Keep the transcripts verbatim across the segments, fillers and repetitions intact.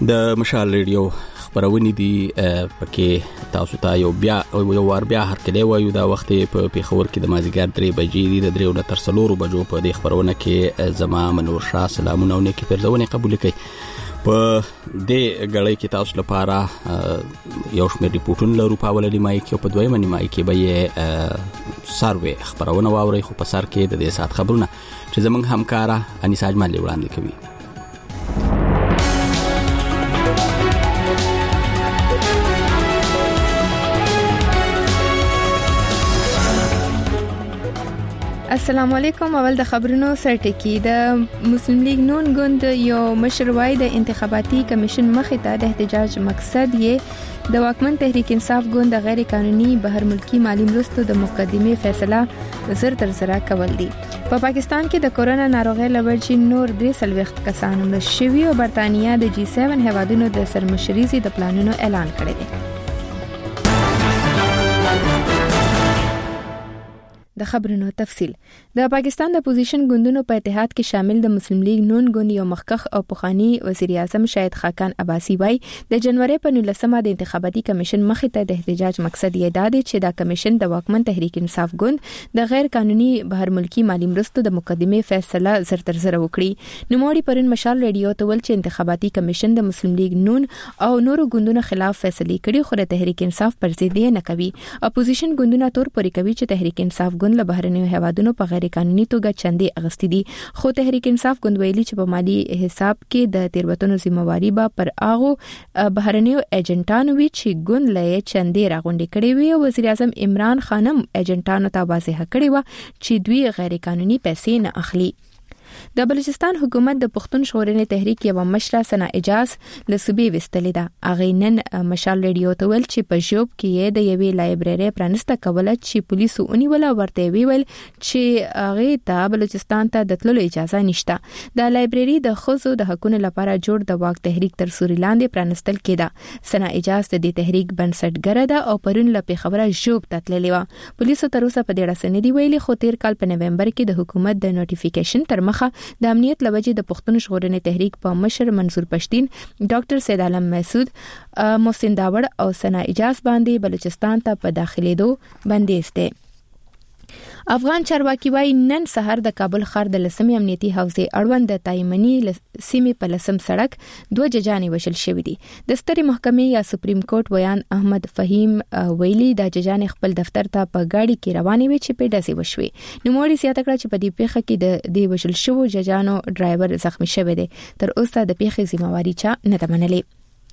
د مشال ریډیو خبرونه دي پکې تاسو ته یو بیا یو ور بیا هر کله وایو دا وخت په پیښور کې د مازیګر درې بجې دي د درې نه تر څلور بجو په دې خبرونه کې زما منور شاه سلامونه او نیکی پرځونه قبول کړئ په دې غړې کې تاسو لپاره یو شمېر ریپورتونه لرو په اول نیمایي کې او په دویمه نیمایي کې به یې سروې خبرونه واوري خو په سر کې د دې سات خبرونه چې زمونږ همکارا انیسا اجمل وړاندې کوي. السلام علیکم. اول د خبرونو سرټکی. د مسلم لیگ نون ګوند یو مشروعي د انتخاباتي کمیشن مخې ته د احتجاج مقصد یې د واکمن تحریک انصاف ګوند د غیر قانوني بهر ملکی مالی مرستو د مقدمه فیصله زر تر زر کول دي. په پا پاکستان کې د کورونا ناروغي لوجې نور درې سلويخت کسان مړ شوي او برتانیا د جی سیون هیوادونو د سرمشرۍ د پلانونو اعلان کړی دی. د خبرونو تفصیل. د پاکستان د اپوزیشن ګوندونو په اتحاد کې شامل د مسلم لیگ نون ګوند یو مخکخ او پخوانی وزیر اعظم شاهد خاقان عباسی وای د جنوري په نولسمه د انتخاباتي کمیشن مخې ته د احتجاج مقصد یې دا دی چې دا کمیشن د واکمن تحریک انصاف ګوند د غیر قانوني بهر ملکی مالی مرستو د مقدمه فیصله زر تر زر وکړي. نوموړي پرون مشال ریډیو ته ول چې انتخاباتي کمیشن د مسلم لیگ نون او نورو ګوندونو خلاف فیصله کړي خو د تحریک انصاف پر ضد یې نه کوي. اپوزیشن ګوندونه تور پوري کوي چې تحریک انصاف ګوند له بهرنیو هیوادونو په غیر قانوني توګه چندې اغستې دي خو تحریک انصاف ګوند ویلي چې په مالی حساب کې د تیروتنو ذمہواری به پر اغه بهرنیو ایجنټانو وی چې ګوند لې چندې راغونډې کړې وي او وزیر اعظم عمران خان هم ایجنټانو ته واضح کړی و چې دوی غیر قانوني پیسې نه اخلي. د بلوچستان حکومت د پښتون ژغورنې تحریک یو مشره سنا اجاز لسبي وستلې ده. اغه نن مشال ریډیو ته ول چې په جوب کې د یوې لایبرری پرانسته کوله چې پولیسو اونیول ورته ویل چې اغه ته بلوچستان ته د تللو اجازه نشته. د لایبرری د خزو د حقوقو لپاره جوړ د واک تحریک تر سوري لاندې پرانستل کېده. سنا اجاز د دې تحریک بنسټګره ده او پرون لپاره خبره جوب ته تللې و. پولیسو تر اوسه په دې اړه سندې ویلي خو تیر کال په نومبر کې د حکومت د نوټیفیکیشن تر مخه د امنیت لوجې د پښتون ژغورنې تحریک په مشر منصور پښتين، ډاکټر سید عالم محسود، محسن داوړ او سنا اجاز باندې بلوچستان ته په داخليدو بندیز دي. افغان چارواکي وايي نن سحر د کابل ښار د لسمې امنیتي حوزې اړوند د تایمنی سیمې په لسم سړک دوه ججانې وشل شوې دي. د سترې محکمې یا سپریم کورټ ویان احمد فهیم ویلي د ججانې خپل دفتر ته په گاډي کې روانې وي چې په ډزې وشوي. نوموړي زیاته کړه چې په دې پیښه کې د دې وشل شوو ججانو ډرایور زخمی شوی دی. تر اوسه د پیښې ذمہواری چا نه ده منلې.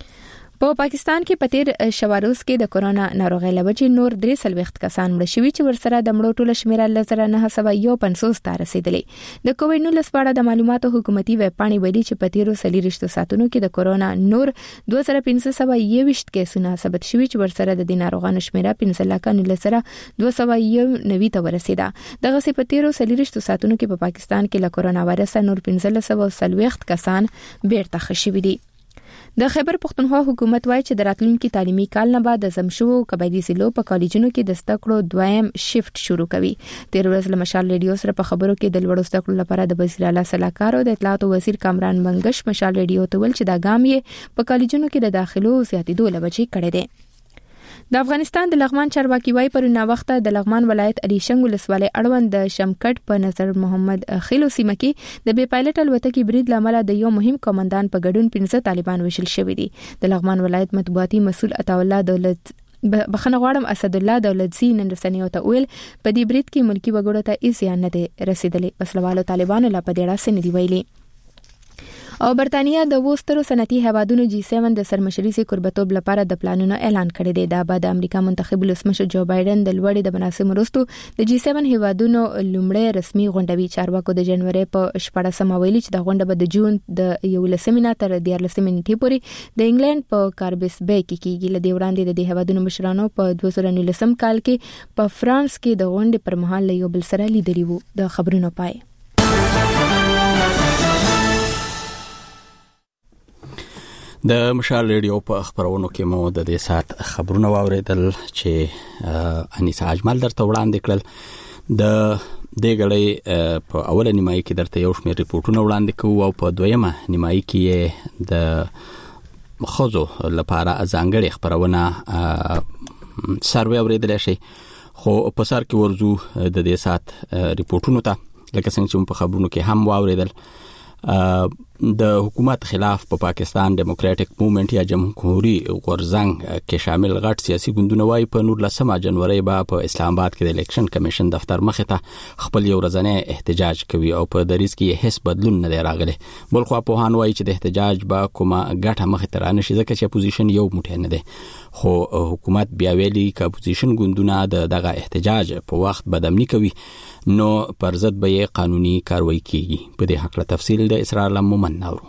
په پاکستان کې پتیر شواروس کې د کورونا ناروغي لوجې نور درې سلويخت کسان مړ شوي چې ورسره د مړو ټوله شمیره لزر نه سوه یو پنځوس ته رسیدلې. د کووډ نولس په اړه د معلوماتو حکومتي ویب پاڼې ویلي چې پتیرو سلیریشتو ساتونو کې د کورونا نور دوه زره پنځه سوه یوویشت کیسونه ثبت شوي چې ورسره د ناروغانو شمیره پنځه لکه نولس زره دوه سوه یو نوي ته ورسیده. دغه سي پتیرو سلیریشتو ساتونو کې په پاکستان کې له کورونا وایرس نور پنځه سوه سلويخت کسان بیرته خښوي دي. د خیبر پختونخوا حکومت وایي چې د راتلونکي تعلیمي کال نه بعد د زمشو قبایلی ضلعو په کالجونو کې د زده کړو دویم شیفت شروع کوي. تیر ورځ له مشال ریډیو سره په خبرو کې د لوړو زده کړو لپاره د وزیر اعلی صلاحکار او د اطلاعات وزیر کامران منګش مشال ریډیو ته ول چې دا ګام یې په کالجونو کې د داخلو زیاتېدو لوجې کړی دی. د افغانستان د لغمان چارواکي وايي پر نا وخت د لغمان ولایت علي شنګ ولسوالۍ اړوند د شمکټ په نظر محمد خیلو سیمه کې د بي پایلټ الوتکې برید لامل د یو مهم کمانډان په ګډون پنځه طالبان وشل شوي دي. د لغمان ولایت مطبوعاتي مسول عطا الله دولت بخنه غواړم اسد الله دولتزی نن رسنیو ته ویل په دې برید کې ملکی وګړو ته هیڅ زیان نه دی رسیدلی. وسلوالو طالبانو لا په دې اړه سندې ویلي. او برتانیا د وسترو صنعتي هیوادونو جی سیون د سرمشرۍ سي قربتوب لپاره د پلانونو اعلان کړی دی. دا بعد امریکا منتخب ولسمشر جو بایدن د لوړې د مناسب مرستو د جی سیون هیوادونو لومړی رسمي غونډوي. چارواکو د جنوري په شپږمه ویلي چې د غونډه به د جون د یولسمې نه تر دیارلسمې نیټې پورې د انګلند په کاربس بی کې کیږي. له دې وړاندې د دې هیوادونو مشرانو په دوه زره نولسم کال کې په فرانس کې د غونډې پر مهال له یو بل سره لیدلي وو. د خبرونو پای. د مشال ریډیو په خبرونو کې مو د دې سات خبرونه واوریدل چې انیسا اجمل درته وړاندې کړل. د دې غړې په اوله نیمایي کې درته یو شمېر ریپورتونه وړاندې کوو او په دویمه نیمایي کې د خزو لپاره ځانګړي خبرونه سروي اوریدل شي خو په سر کې ورزو د دې سات ریپورتونو ته لکه څنګه چې په خبرونو کې هم واوریدل د حکومت خلاف په پا پاکستان ډیموکراټک موومېنټ یا جمهوریت غورځنګ کې شامل غټ سیاسي ګوندونه وايي په نولسمه جنوري به په اسلام آباد کې د الیکشن کمیشن دفتر مخې ته خپل یو ورځنی احتجاج کوي او په دریځ کې هیڅ بدلون نه دی راغلی. بل خو په هان وايي چې د احتجاج به کومه ګټه مخې ته رانه شي ځکه چې اپوزیشن یو موټی نه دی. خو حکومت بیا ویلي چې اپوزیشن ګوندونه دغه احتجاج په وخت بدامني کوي نو پر ضد به قانوني کاروایی کیږي. په دې حق له تفصیل د اسرار لمن نورو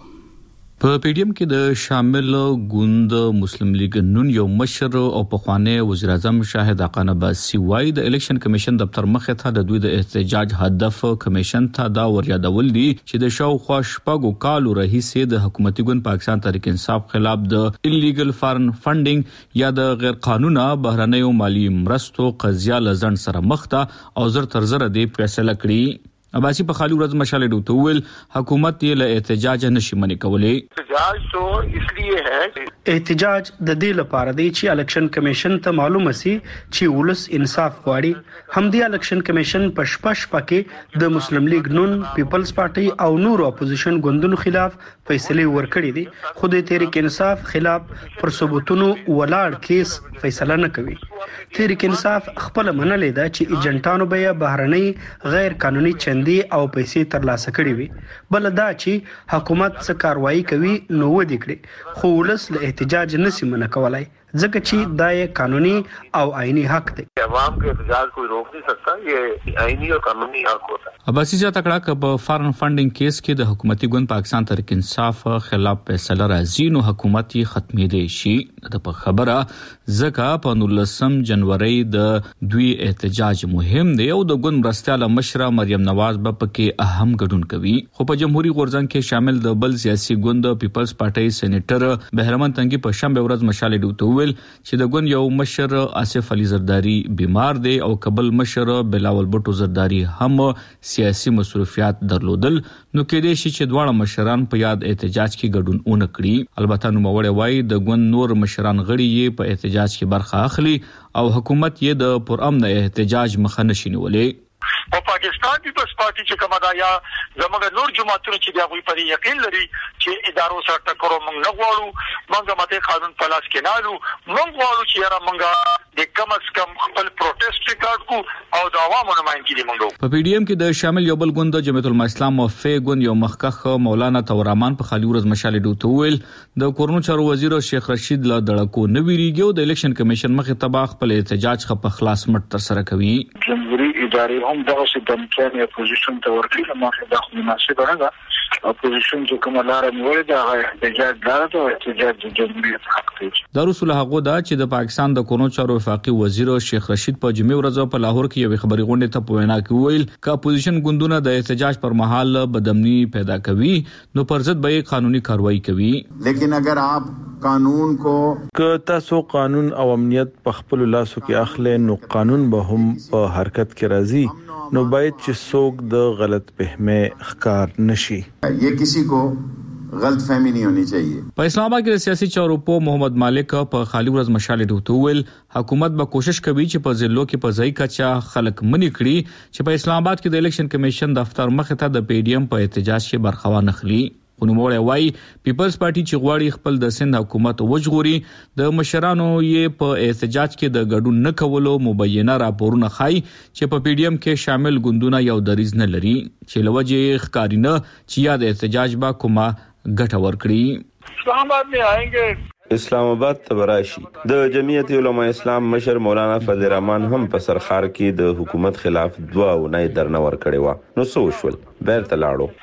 په پی ډی ایم کې د شامل ګوند مسلم لیگ نون یو مشر او په خوانه وزیر اعظم شاهد اقان عباسی وای د الیکشن کمیشن دفتر مخې ته د دوی د احتجاج هدف کمیشن ته دا وریادول دي چې د شاوخوا شپږو کالو رئیسې د حکومتي ګوند پاکستان تحریک انصاف خلاف د انلیګل فارن فندینګ یا د غیر قانوني بهرنیو مالی مرستو قضیه لزن سره مخ ته او زر تر زر دی فیصله کړی. عباسی په خالي ورځ مشاله ډوته ویل حکومت یې له احتجاج نشي منې کولې. احتجاج تو اسلیے ہے احتجاج د دې لپاره دی چې الیکشن کمیشن ته معلومه سي چې ولس انصاف غواړي. همدې الیکشن کمیشن په شپږ پکې د مسلم لیگ نون پیپلز پارټي او نور اپوزیشن ګوندونو خلاف فیصله ورکړې دي خو د تحریک انصاف خلاف پر ثبوتونو ولاړ کیس فیصله نه کوي. تحریک انصاف خپل منلې ده چې ایجنټانو به بهرنۍ غیر قانوني چندي او پیسې ترلاسه کړې وي. بل دا چې حکومت څه کاروایی کوي نو ودی کړي خو ولس له احتجاج نسی منع کولای ځکه چې دا یې قانوني او آئینی حق دی. عوام کے احتجاج کوئی روک نہیں سکتا، یہ آئینی اور قانونی حق ہوتا ہے. عباسی زیات کړه ک په فارن فندینګ کیس کې د حکومتي ګوند پاکستان تحریک انصاف خلاف فیصله راځي نو حکومت یې ختمې دی شي. د په خبره ځکه په نولسم جنوري د دوی احتجاج مهم دی او د ګوند مرستياله مشره مریم نواز به پکې اهم ګډون کوي. خو په جمهوریت غورځنګ کې شامل د بل سیاسي ګوند پیپلز پارټي سېنیټر بهرمن تنګي په شنبه ورځ مشاله ډوته چې د ګوند یو مشر آصف علي زرداری بیمار دی او قبل مشر بلاول بټو زرداری هم سیاسي مصروفیات درلودل نو کېدې شي چې دواړه مشران په یاد احتجاج کې ګډون اون کړي. البته نو موړی وای د ګوند نور مشران غړي یې په احتجاج کې برخه اخلي او حکومت یې د پرامن احتجاج مخه نشي نیولې. او پاکستان پیپلز پارټي چې کومه دا یا زموږ نور جماعتونه چې دا غوي پر یقین لري چې ادارو سره ټکرو موږ نه غواړو، موږ ماته قانون پلاس کې نه لو، موږ غواړو چې یاره موږ د کم از کم خپل پروټیسټ ریکارډ کو او د عوامو نمائندګي موږ. په پی ډی ایم کې د شامل یو بل ګوند جمعیت الاسلام او فی ګوند یو مخکخ مولانا تورمان په خالي ورځ مشاله ډوته ویل د کورونو چارو وزیر شیخ رشید له دړکو نه ویریږي او د الیکشن کمیشن مخې تباہ خپل احتجاج خپ خلاص مټ تر سره کوي. جمهوریت ادارې هم دغه څه دمکان اپوزیشن ته ورکړي نو دا خو مناسبه نه ده. اپوزیشن چې کومه لار نیولې ده احتجاج لاره ده، احتجاج د جمهوریت حق دی. دا رسول هغه دا چې د پاکستان د کورونو چارو وفاقي وزیر شیخ رشید په جمعې ورځ په لاهور کې یو خبري غونډه ته په وینا کې ویل چې اپوزیشن ګوندونه د احتجاج پر مهال بدامني پیدا کوي نو پر ضد به قانوني کاروایی کوي. لیکن اگر آپ قانون کو که تاسو قانون او امنیت په خپل لاسو کې اخلي نو قانون به هم په حرکت کې راځي نو باید چې څوک د غلط فهمه ښکار نشي. یہ کسی کو غلط فهمی نہیں ہونی چاہیے. په اسلام آباد کې د سیاسي چارو په محمد مالک په خالي ورځ مشاله ډوته ویل حکومت به کوشش کوي چې په ضلعو کې په ځای کچا خلک منی کړي چې په اسلام آباد کې د الیکشن کمیشن دفتر مخ ته د پی ډی ایم په احتجاج کې برخوان نخلي. ونوموړی وای پیپلز پارټي چې غواړي خپل د سند حکومت وژغوري د مشرانو یې په احتجاج کې د ګډون نه کولو مبینه راپورونه خای چې په پی ډی ایم کې شامل ګوندونه یو دریز نه لري چې لوجه ښکارینه چې یا د احتجاج با کومه ګټه ورکړي. اسلام آباد میں آئیں گے اسلام آباد تبراشي د جمعیت علماء اسلام مشر مولانا فضل الرحمن هم په سرخار کې د حکومت خلاف دوا او نه درنه ور کړی و نو سوشل بیرته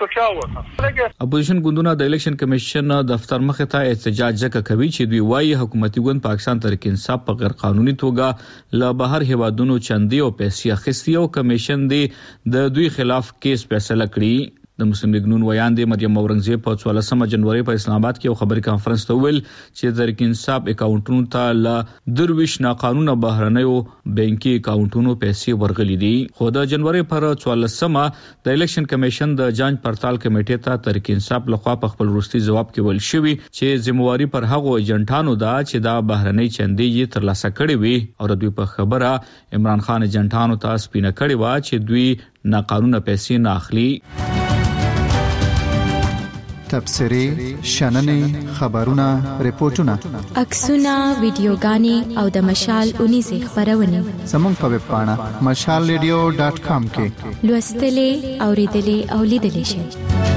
لاړو. اپوزیشن ګوندونه د الیکشن کمیشن دفتر مخې ته احتجاج ځکه کوي چې دوی وايي حکومتي ګوند پاکستان تحریک انصاف په غیر قانوني توګه له بهر هیوادونو چندي او پیسې اخیستي او کمیشن دی د دوی خلاف کیس فیصله کړی. د مسلم لیگ نون ویاندې مریم اورنګزیب په څوارلسمه جنوري په اسلام آباد کې یو خبري کانفرنس ته ویل چې د تحریک انصاف اکاونټونو ته ل درویش ناقانونه بهرنیو بانکي اکاونټونو پیسې ورغلي دي. خو د جنوري پر څوارلسمه د الیکشن کمیشن د جانچ پړتال کمیټې ته تحریک انصاف لخوا په خپل وروستي جواب کې ویل شوی چې ذمہواری پر هغو ایجنټانو ده چې دا بهرنی چندې یې ترلاسه کړې وي او د دوی په خبره عمران خان ایجنټانو ته سپینه کړې و چې دوی ناقانونه پیسې نه اخلي. تبصري شننې خبرونه ریپورتونه عکسونه ویډیوګانې او د مشال اونیزه خبرونه زموږ په ویب پاڼه مشال ریډیو ډاټ کام کې لوستلې اوریدلې او لیدلې شئ.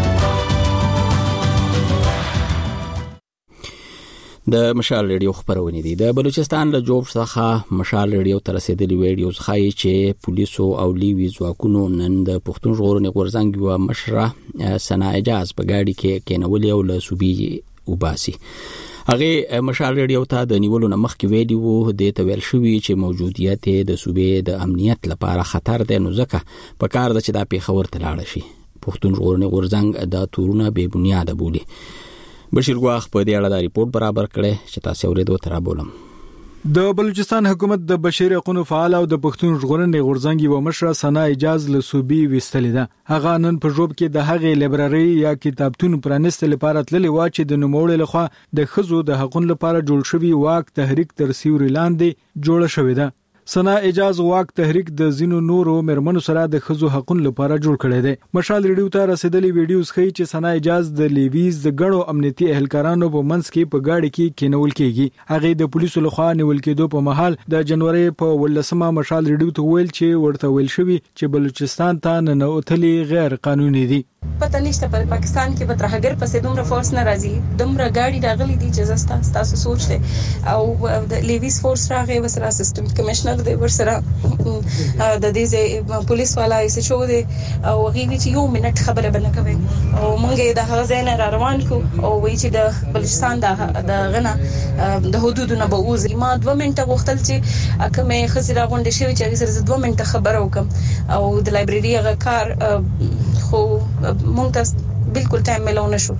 د مشال ریډیو خبرونه دي. د بلوچستان له جوب څخه مشال ریډیو تر رسیدلی ویډیوز خایي چې پولیسو او لیوي ځواکونو نن د پښتون ژغورنې غورځنګ یو مشره سنا اجاز په ګاډي کې کېنولې او له صوبې وباسي. هغه مشال ریډیو ته د نیولو مخکې ویډیو د تویل شوی چې موجودیت د صوبې د امنیت لپاره خطر دی، نو ځکه په کار د چې د پیښور ته لاړ شي. پښتون ژغورنې غورځنګ دا تورونه بے بنیاد بولي. بشیر ګواخ په دې اړه د ریپورت برابر کړي چې تاسو ورته وترابولم. د بلوچستان حکومت د بشیر حقوقو فعال او د پښتون ژغورنې غورځنګ یو مشره سنا اجاز له صوبې وستلې ده. هغه نن په جوب کې د هغې لایبرری یا کتابتون پرانست لپاره تللی و چې د نوموړي لخوا د خزو د حقوقو لپاره جوړ شوی واک تحریک تر سیوري لاندې جوړ شوی ده. سنا اجاز واک تحریک د زینو نورو مرمنو سره د خزو حقوقو لپاره جوړ کړی دی. مشال ریډیو ته رسیدلی ویډیوز ښیي چې سنا اجاز د لیویز د غړو امنیتي اهلکارانو په منځ کې په گاډي کې کېنول کېږي. هغه د پولیسو لخوا نیول کېدو په محل د جنوري په ولسمه مشال ریډیو ته ویل چې ورته ویل شوی چې بلوچستان ته ننوتلی غیر قانوني دي. پته نشته په پاکستان کې به ترهګر پسې دومره فورس نه راځي، دومره گاډي راغلي دي چې زستا تاسو سوچ دي او د لیویز فورس راغی وسره اسسټنټ کمشنر دی ورسره د دې پولیس والا یې شو دي او غوږی چې یو منټ خبره بنه کوي او مونږه د هغه ځای نه روان کو او وی چې د بلوچستان د غنا د حدودونو به وځي. ما دوه منټه غوښتل چې اکه مې خسر غونډه شوی چې سره دوه منټه خبره وکم او د لایبرری هغه کار خو مونږ ته بالکل ټایم ملو نشو.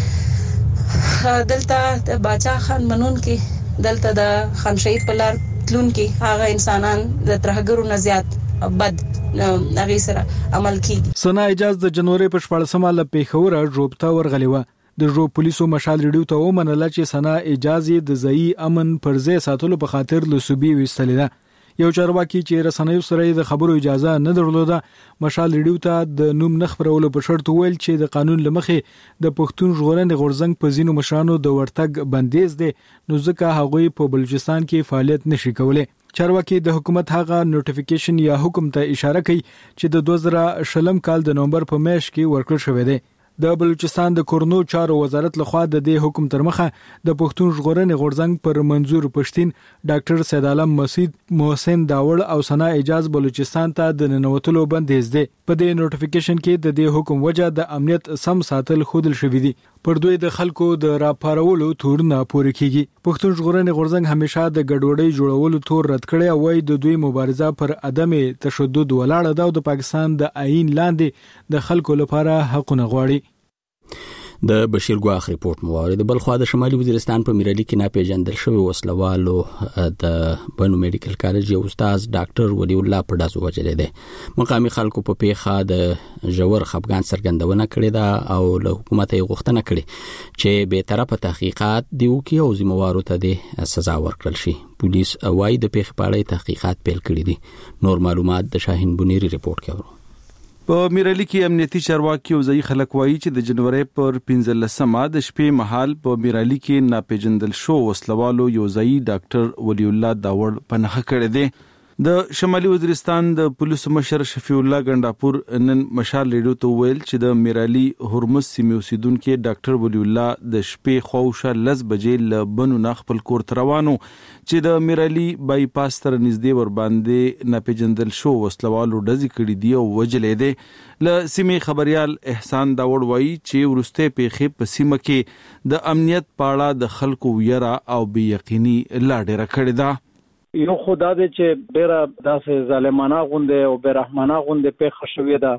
دلته د باچا خان منون کې دلته د خان شهید په لار تلون کې هغه انسانان د ترهګرو نه زیات بد هغه سره عمل کیږي. سنا اجاز د جنوري په شپږمه ل پیښور جوبته ورغلی و. د جو پولیسو مشال ریډیو ته ومنله چې سنا اجازه د ځای امن پرځې ساتلو په خاطر له صوبې وستلې ده. یو چارواکي چې رسنیو سره د خبرو اجازه نه درلوده مشال ریډیو ته د نوم نخبرولو په شرط ویل چې د قانون لمخې د پښتون ژغورنې غورځنګ په ځینو مشرانو د ورتګ بندیز دی، نو ځکه هغوی په بلوچستان کې فعالیت نشي کولای. چارواکي د حکومت هغه نوټیفیکیشن یا حکم ته اشاره کوي چې د دوه زره شلم کال د نومبر په میاشت کې ورکړل شوی دی. د بلوچستان د کورنو چارو وزارت لخوا د دې حکم تر مخه د پښتون ژغورنې غورځنګ پر منظور پښتين ډاکټر سید عالم مسعود محسن داوړ او سنا اجاز بلوچستان ته د ننوتلو بندیز دی. په دې نوټیفیکیشن کې د دې حکم وجه د امنیت سم ساتل خودل شوې دي. پر دوی د خلکو د راپارولو تورونه پورې کیږي. پښتون ژغورنې غورځنګ همیشه د ګډوډۍ جوړولو تور رد کړي او وايي د دوی مبارزه پر عدم تشدد ولاړه ده او د پاکستان د آئین لاندې د خلکو لپاره حقونه غواړي. د بشیر ګواخ ریپورت موارد بل خو د شمالي وزیرستان په میرالي کې ناپېژندل شوی وسلوالو د بنو میډیکل کالج یو استاد ډاکټر ولی الله پډاسو وجلې ده. مقامي خلکو په پیښه د جوړ خپګان سرګندونه کړې ده او له حکومت یې غوښتنه کړې چې به طرفه تحقیقات دیو کې او ذمہوارو ته د سزا ورکړل شي. پولیس وايي د پیښې په اړه تحقیقات پیل کړي دي. نور معلومات د شاهین بنيري ریپورت کې اورو. په میرالي کې امنیتي چارواکي او ځای خلک وایي چې د جنوري پر پنځلسمه د شپې مهال په میرالي کې ناپېژندل شو وسلوالو یو ځای ډاکټر ولی الله داوړ پنهخه کړی دی. د شمالي وزیرستان د پولیسو مشر شفیع الله ګنداپور نن مشال ریډیو ته ویل چې د میرالي هرمز سیمې اوسیدونکو ډاکټر ولی الله د شپې خوښه لس بجې ل بنو نه خپل کور ته روانو چې د میرالي بای پاس تر نږدې ور باندې ناپېژندل شو وسلوالو ډزې کړې دی او وجلې دی. ل سیمې خبريال احسان داوړ وایي چې ورسته پیښې په سیمه کې د امنیت پاړه د خلکو ویرا او بې یقیني لا ډېر کړې ده. یو خدای دې چې ډېر داسې ظالمانه غونډه او بیرحمانه غونډه پیښه شوې ده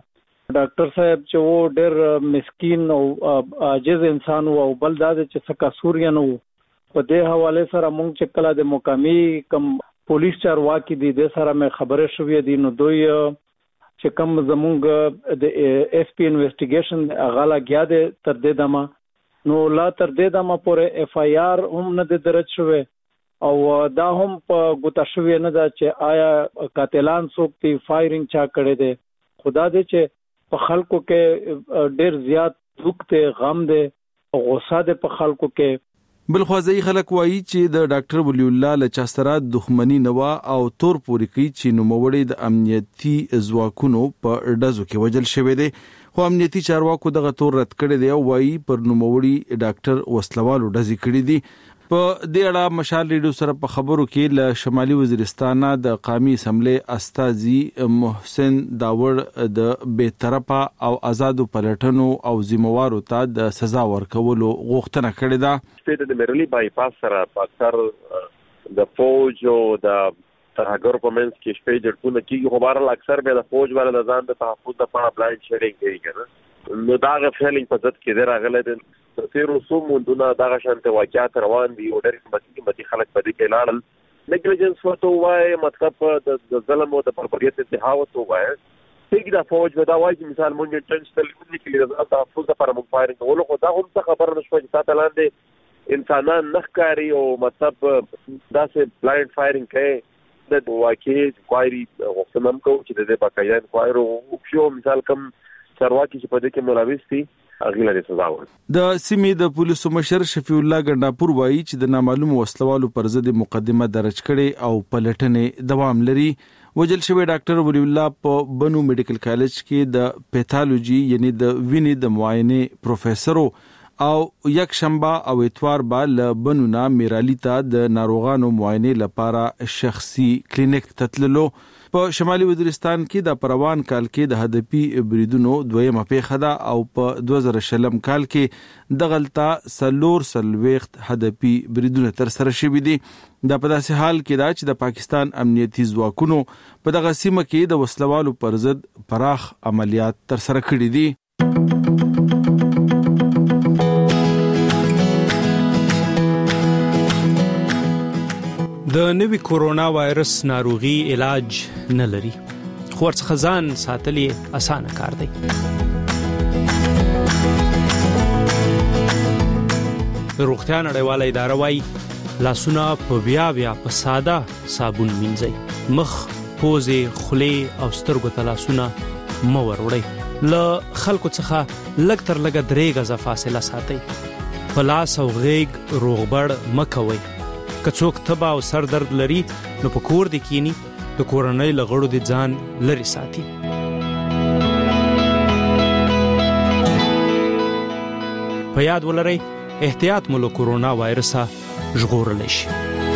ډاکټر صاحب چې و ډېر مسکین او عاجز انسان او بل دا چې څه قصور یې نه و. په دې حواله سره مونږ چې کله د مقامي کم پولیس چارواکي دي د سره مې خبرې شوې دي نو دوی چې کم زمونږ د ایس پی انویسټیګیشن غالا گیا د تر دې دمه نو لا تر دې دمه پورې اف آی آر هم نه درج شوې او دا هم په ګوتا شوې نه دا چې آیا قاتلان څوک دي فایرینګ چا کړي دي. خدا دې چې په خلکو کې ډېر زیات دُخ ته غم دي غوسه ده په خلکو کې. بلخوازي خلک وایي چې د ډاکټر ولی الله له چاسترا دښمنی نوا او تور پوري کوي چې نوموړي د امنیتي ځواکونو په ډزو کې وجل شوی دی. خو امنیتي چارواکو دغه تور رد کړی دی او وایي پر نوموړي ډاکټر وسلوالو ډزې کړې دي. په دې اړه مشال ریډیو سره په خبرو کې له شمالي وزیرستان د قومي اسمبلی استاذي محسن داوړ د بی‌طرفه او آزادو پلټنو او ذمہوارو ته د سزا ورکولو غوښتنه کړې ده. د مرلی بای پاس سره اکثر د فوج او د ترهګر په منځ کې شپې جړونه کیږي خو بهر اکثر به د فوج والا د ځان د تحفظ لپاره بلایند شیرینګ کوي کنه نو دا غفلینګ په ځد کې دراغله د تیر رسوم مونږه دا شانته واقعات روان دي او ډېر متي متي خلک په دې کې لاړل نیګلیجنس ورته وای مطلب د ظلم او د بربریت اتهاوت وای څنګه د فوج ودا وای مثال مونږ ټنس تلونه کې د تحفظ لپاره مونږ فایرینګ ولو خو دا هم څه خبر نشو چې تاسو لاندې انسانان نخکاری او مطلب داسې بلایند فایرینګ کوي د واقعي کوایري غوښتنم کوم چې د بقایا کوایرو او شو مثال کم چارواکي چې په دې کې ملوث دي اغیله د سزا ور. د سیمې د پولیسو مشر شفیع الله ګنداپور وایي چې د نامعلوم وسلوالو پر ضد مقدمه درج کړي او پلټنې دوام لري. وجل شوی ډاکټر ولی الله په بنو میډیکل کالج کې د پیتالوجي یعنی د وینې د معاینه پروفیسور او یک شنبه او اتوار با له بنونا میرالی ته د ناروغانو معاینه لپاره شخصي کلینیک تتللو. په شمالي وزیرستان کې د پروان کال کې د هدفي بریدونو دویمه پیښه ده او په دوه زره شلم کال کې د غلطه سلور سلويخت هدفي بریدونه تر سره شوي دي. دا په داسې حال کې دا چې د پاکستان امنیتي ځواکونو په دغه سیمه کې د وسلوالو پر ضد پراخ عملیات تر سره کړي دي. د نوي کورونا وایرس ناروغي علاج نه لري خو ورڅخه ځان ساتل اسانه کار دی. روغتیا نړیواله اداره وايي لاسونه په بیا بیا په ساده صابون مینځئ. مخ، پوزې، خولې او سترګو ته لاسونه مه وروړئ. له خلکو څخه لږ تر لږه درې غزه فاصله ساتئ. په لاس او غیږ روغبړ مه کوئ. که څوک تبه او سر درد لري نو په کور دې کینی د کورنۍ له غړو دې ځان لرې ساتي. په یاد ولرئ احتیاط مو له کورونا وایرسه ژغورلی شي.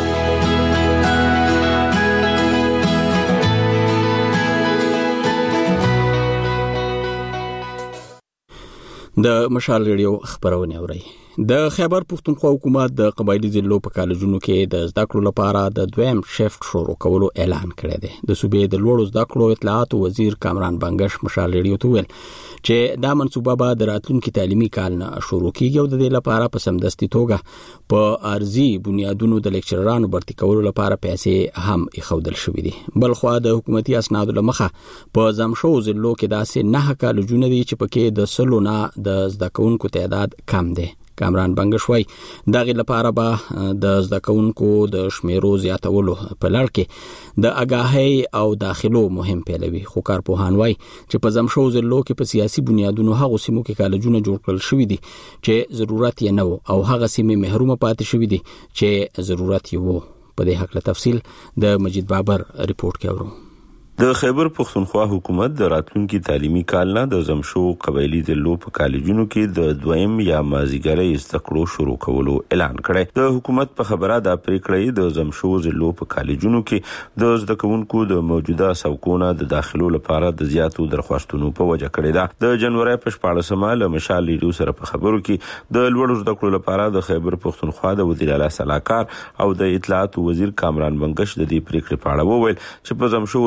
د مشال ریډیو خبرونه اوري. د خیبر پښتونخوا حکومت د قبایلی ضلعو په کالجونو کې د زده کړو لپاره د دویم شفت شروع کولو اعلان کړی دی. د صوبې د لوړو زده کړو اطلاعات وزیر کامران بنگش مشال ریډیو ته ویل چې دا منصوبه به د راتلونکي تعلیمي کال نه شروع کیږي او د دې لپاره په سمدستي توګه په ارزي بنیادونو د لیکچررانو برتي کولو لپاره پیسې هم ایښودل شوې دي. بلخو د حکومتي اسنادو لمخه په زمشو ضلعو کې داسې نه کالجونه دي چې پکې د سلو نه د زده کوونکو تعداد کم دی. کامران بنگش وای دغه لپاره به د زده کوونکو د شمیرو زیاتولو په لړ کې د اگاهی او داخلو مهم پیلوي. خو کارپوهان وای چې په زمشو ضلعو کې په سیاسي بنیادونو هغه سیمو کې کالجونه جوړ کړل شوې دي چې ضرورت یې نه وو او هغه سیمې محرومه پاتې شوې دي چې ضرورت یې وو. په دې حق له تفصیل د مجید بابر ریپورت کې اورو. د خیبر پښتونخوا حکومت د راتلونکي تعلیمي کال نه د زمشو قبایلی ضلعو په کالجونو کې د دویم یا مازیګری زده کړو شروع کولو اعلان کړی. د حکومت په خبره دا پریکړه د زمشو ضلعو په کالجونو کې د زده کوونکو د موجوده سوکونه د داخلو لپاره د زیاتو درخواستونو په وجه کړی ده. د جنوري په شپاړسمه له مشال ریډیو سره په خبرو کې د لوړو زده کړو لپاره د خیبر پښتونخوا د وزیر اعلی صلاحکار او د اطلاعات وزیر کامران بنگش د دې پریکړې په اړه وویل چې په زمشو ضلعو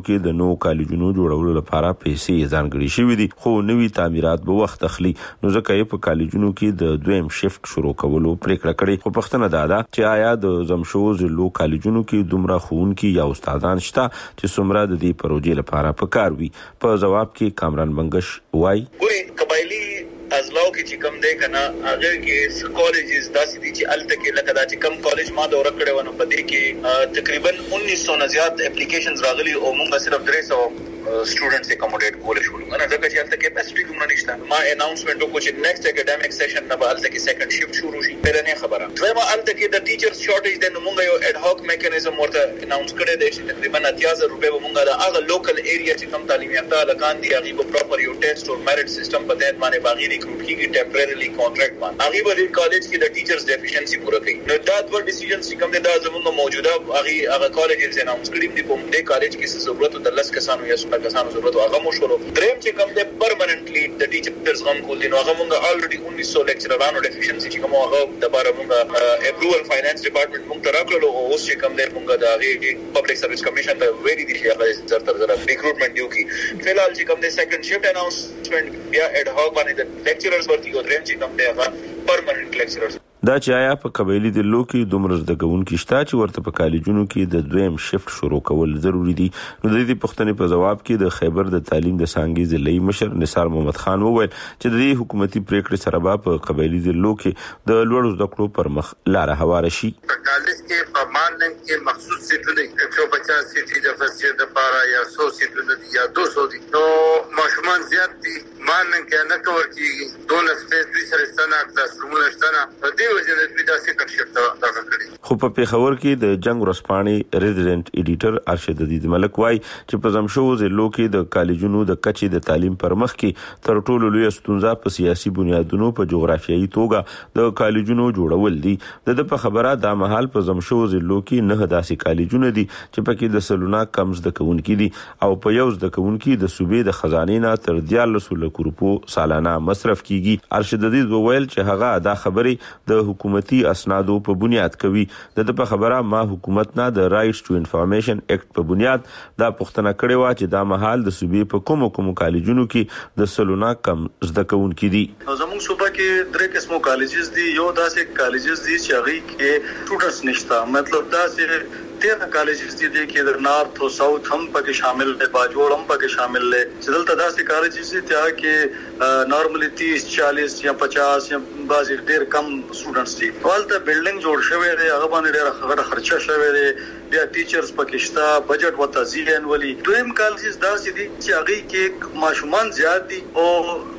کې د نو کالجونو جوړولو لپاره پیسې ځانګړي شوې دي، خو نوي تعمیرات به وخت اخلي. نو ځکه یې په کالجونو کې د دویم شفت شروع کولو پریکړه کړې. خو پښتنه دا ده چې آیا د زمشو ضلعو کالجونو کې دومره ښوونکي یا استادان شته چې څومره د دې پروژې لپاره پکار وي؟ په جواب کې کامران بنگش وایي قبایلی ازلاو کې چې کم دی کنه هغه کې کالجز داسې دي چې الته کې لکه دا چې کم کالج ما دوره کړې ونه په دې کې تقریبا انیس سو نه زیات اپلیکیشنز راغلي او موږ صرف درې سو سټوډنټس اکوموډیټ کول شو. انا ځکه چې الته کیپاسټي کوم نشته. ما اناونسمنت وکړ چې نیکسټ اکیډمیک سیشن نه به الته کې سیکنډ شفت شروع شي. پهلنې خبره دویمه الته کې د ټیچرز شارټیج د موږ یو اډ هاک میکانیزم ورته اناونس کړی دی چې تقریبا اتیا زره روپے به موږ د هغه لوکل ایریا چې کم تعلیم یافته لکان دي هغه په پراپر یو ټیسټ او میرټ سیستم په دې باندې باغی ریکروټ کیږي ټمپرریلی کانټریکټ باندې هغه به د کالج کې د ټیچرز ډیفیشنسي پوره کوي. نو دا ډول ډیسیژنز چې کوم دي دا زموږ موجوده هغه هغه کالجز اناونس کړی دي په دې کالج کې څه ضرورت د لس کسانو یا څو کسانو ضرورت هغه مو شروع. دریم چې کوم دي پرمننټلی د ټیچرز غم کول دي نو هغه موږ الریډي انیس سو لیکچررانو ډیفیشنسي چې کوم هغه د بار موږ اپروول فاینانس ډپارټمنټ موږ تراکلو او اوس چې کوم دي موږ د هغه پبلک سرویس کمیشن ته ویری دي چې هغه زر تر زر ریکروټمنټ دیو کی. فلحال چې کوم دي سیکنډ شفت اناونسمنت بیا اډ هاک باندې د لیکچررز ورته او دریم چې کوم دي هغه پرمننټ لیکچررز. دا چې آیا په قبایلی د لوکي دومره زده کوونکي شته چې ورته په کالجونو کې د دویم شفت شروع کول ضروری دي؟ نو د دې پوښتنې په جواب کې د خیبر د تعلیم د څانګې ضلعي مشر نثار محمد خان وویل چې د دې حکومتي پریکړې سره به په قبایلی د لوکي د لوړو زده کړو پر مخ لار هواره شي. کالج کې په مانن کې مخصوص سیټونه ایک سو پچاس سیټي د فسټ د پارا یا سو سیټونه دي یا دو سو دي. نو ماشومان زیات دي مانن کې نه کور کیږي دونه سپیس دوی سره ستنه کلاس رومونه ستنه په دې وجه د دوی داسې کنسپټ دا کړی. خو په پیښور کې د جنگ ورسپانې ریزیډنټ ایډیټر ارشد عزیز ملک وای چې په زمشو ضلعو کې د کالجونو د کچې د تعلیم پر مخ کې تر ټولو لوی ستونزه په سیاسي بنیادونو په جغرافیایي توګه د کالجونو جوړول دي. د په خبره د مهال په زمشو ضلعو کې نه داسې کالجونه دي چې پکې د سلونا کم زده کوونکي دي او په یو زده کوونکي د صوبې د خزانې نه تر دیارلس لک روپو سالانه مصرف کیږي. ارشد عزیز وویل چې هغه دا خبرې د حکومتي اسنادو په بنیاد کوي. د په خبره ما حکومت نه د رائټس ټو انفارمیشن ایکټ په بنیاد دا پوښتنه کړې و چې دا مهال د صوبې په کومو کومو کالجونو کې د سلونا کم زده کوونکي دي. زموږ صوبه کې درې قسمو کالجز دي. یو داسې کالجز دي چې هغه کې سټوډنټس نشته، مطلب داسې تیرہ کالجز دي کې د نارث او ساوث هم پکې شامل دي، باجوړ هم پکې شامل دي. چې دلته داسې کالجز دي چې کې نارملی تیس چالیس یا پچاس یا بعضې ډېر کم سټوډنټس دي. ولته بلډینګ جوړ شوی دی، هغه باندې ډېره غټه خرچه شوی دی، بیا ټیچرز پکې شته، بجټ ورته زیات انولي. دویم کالجز داسې دي چې هغه کې ماشومان زیات دي او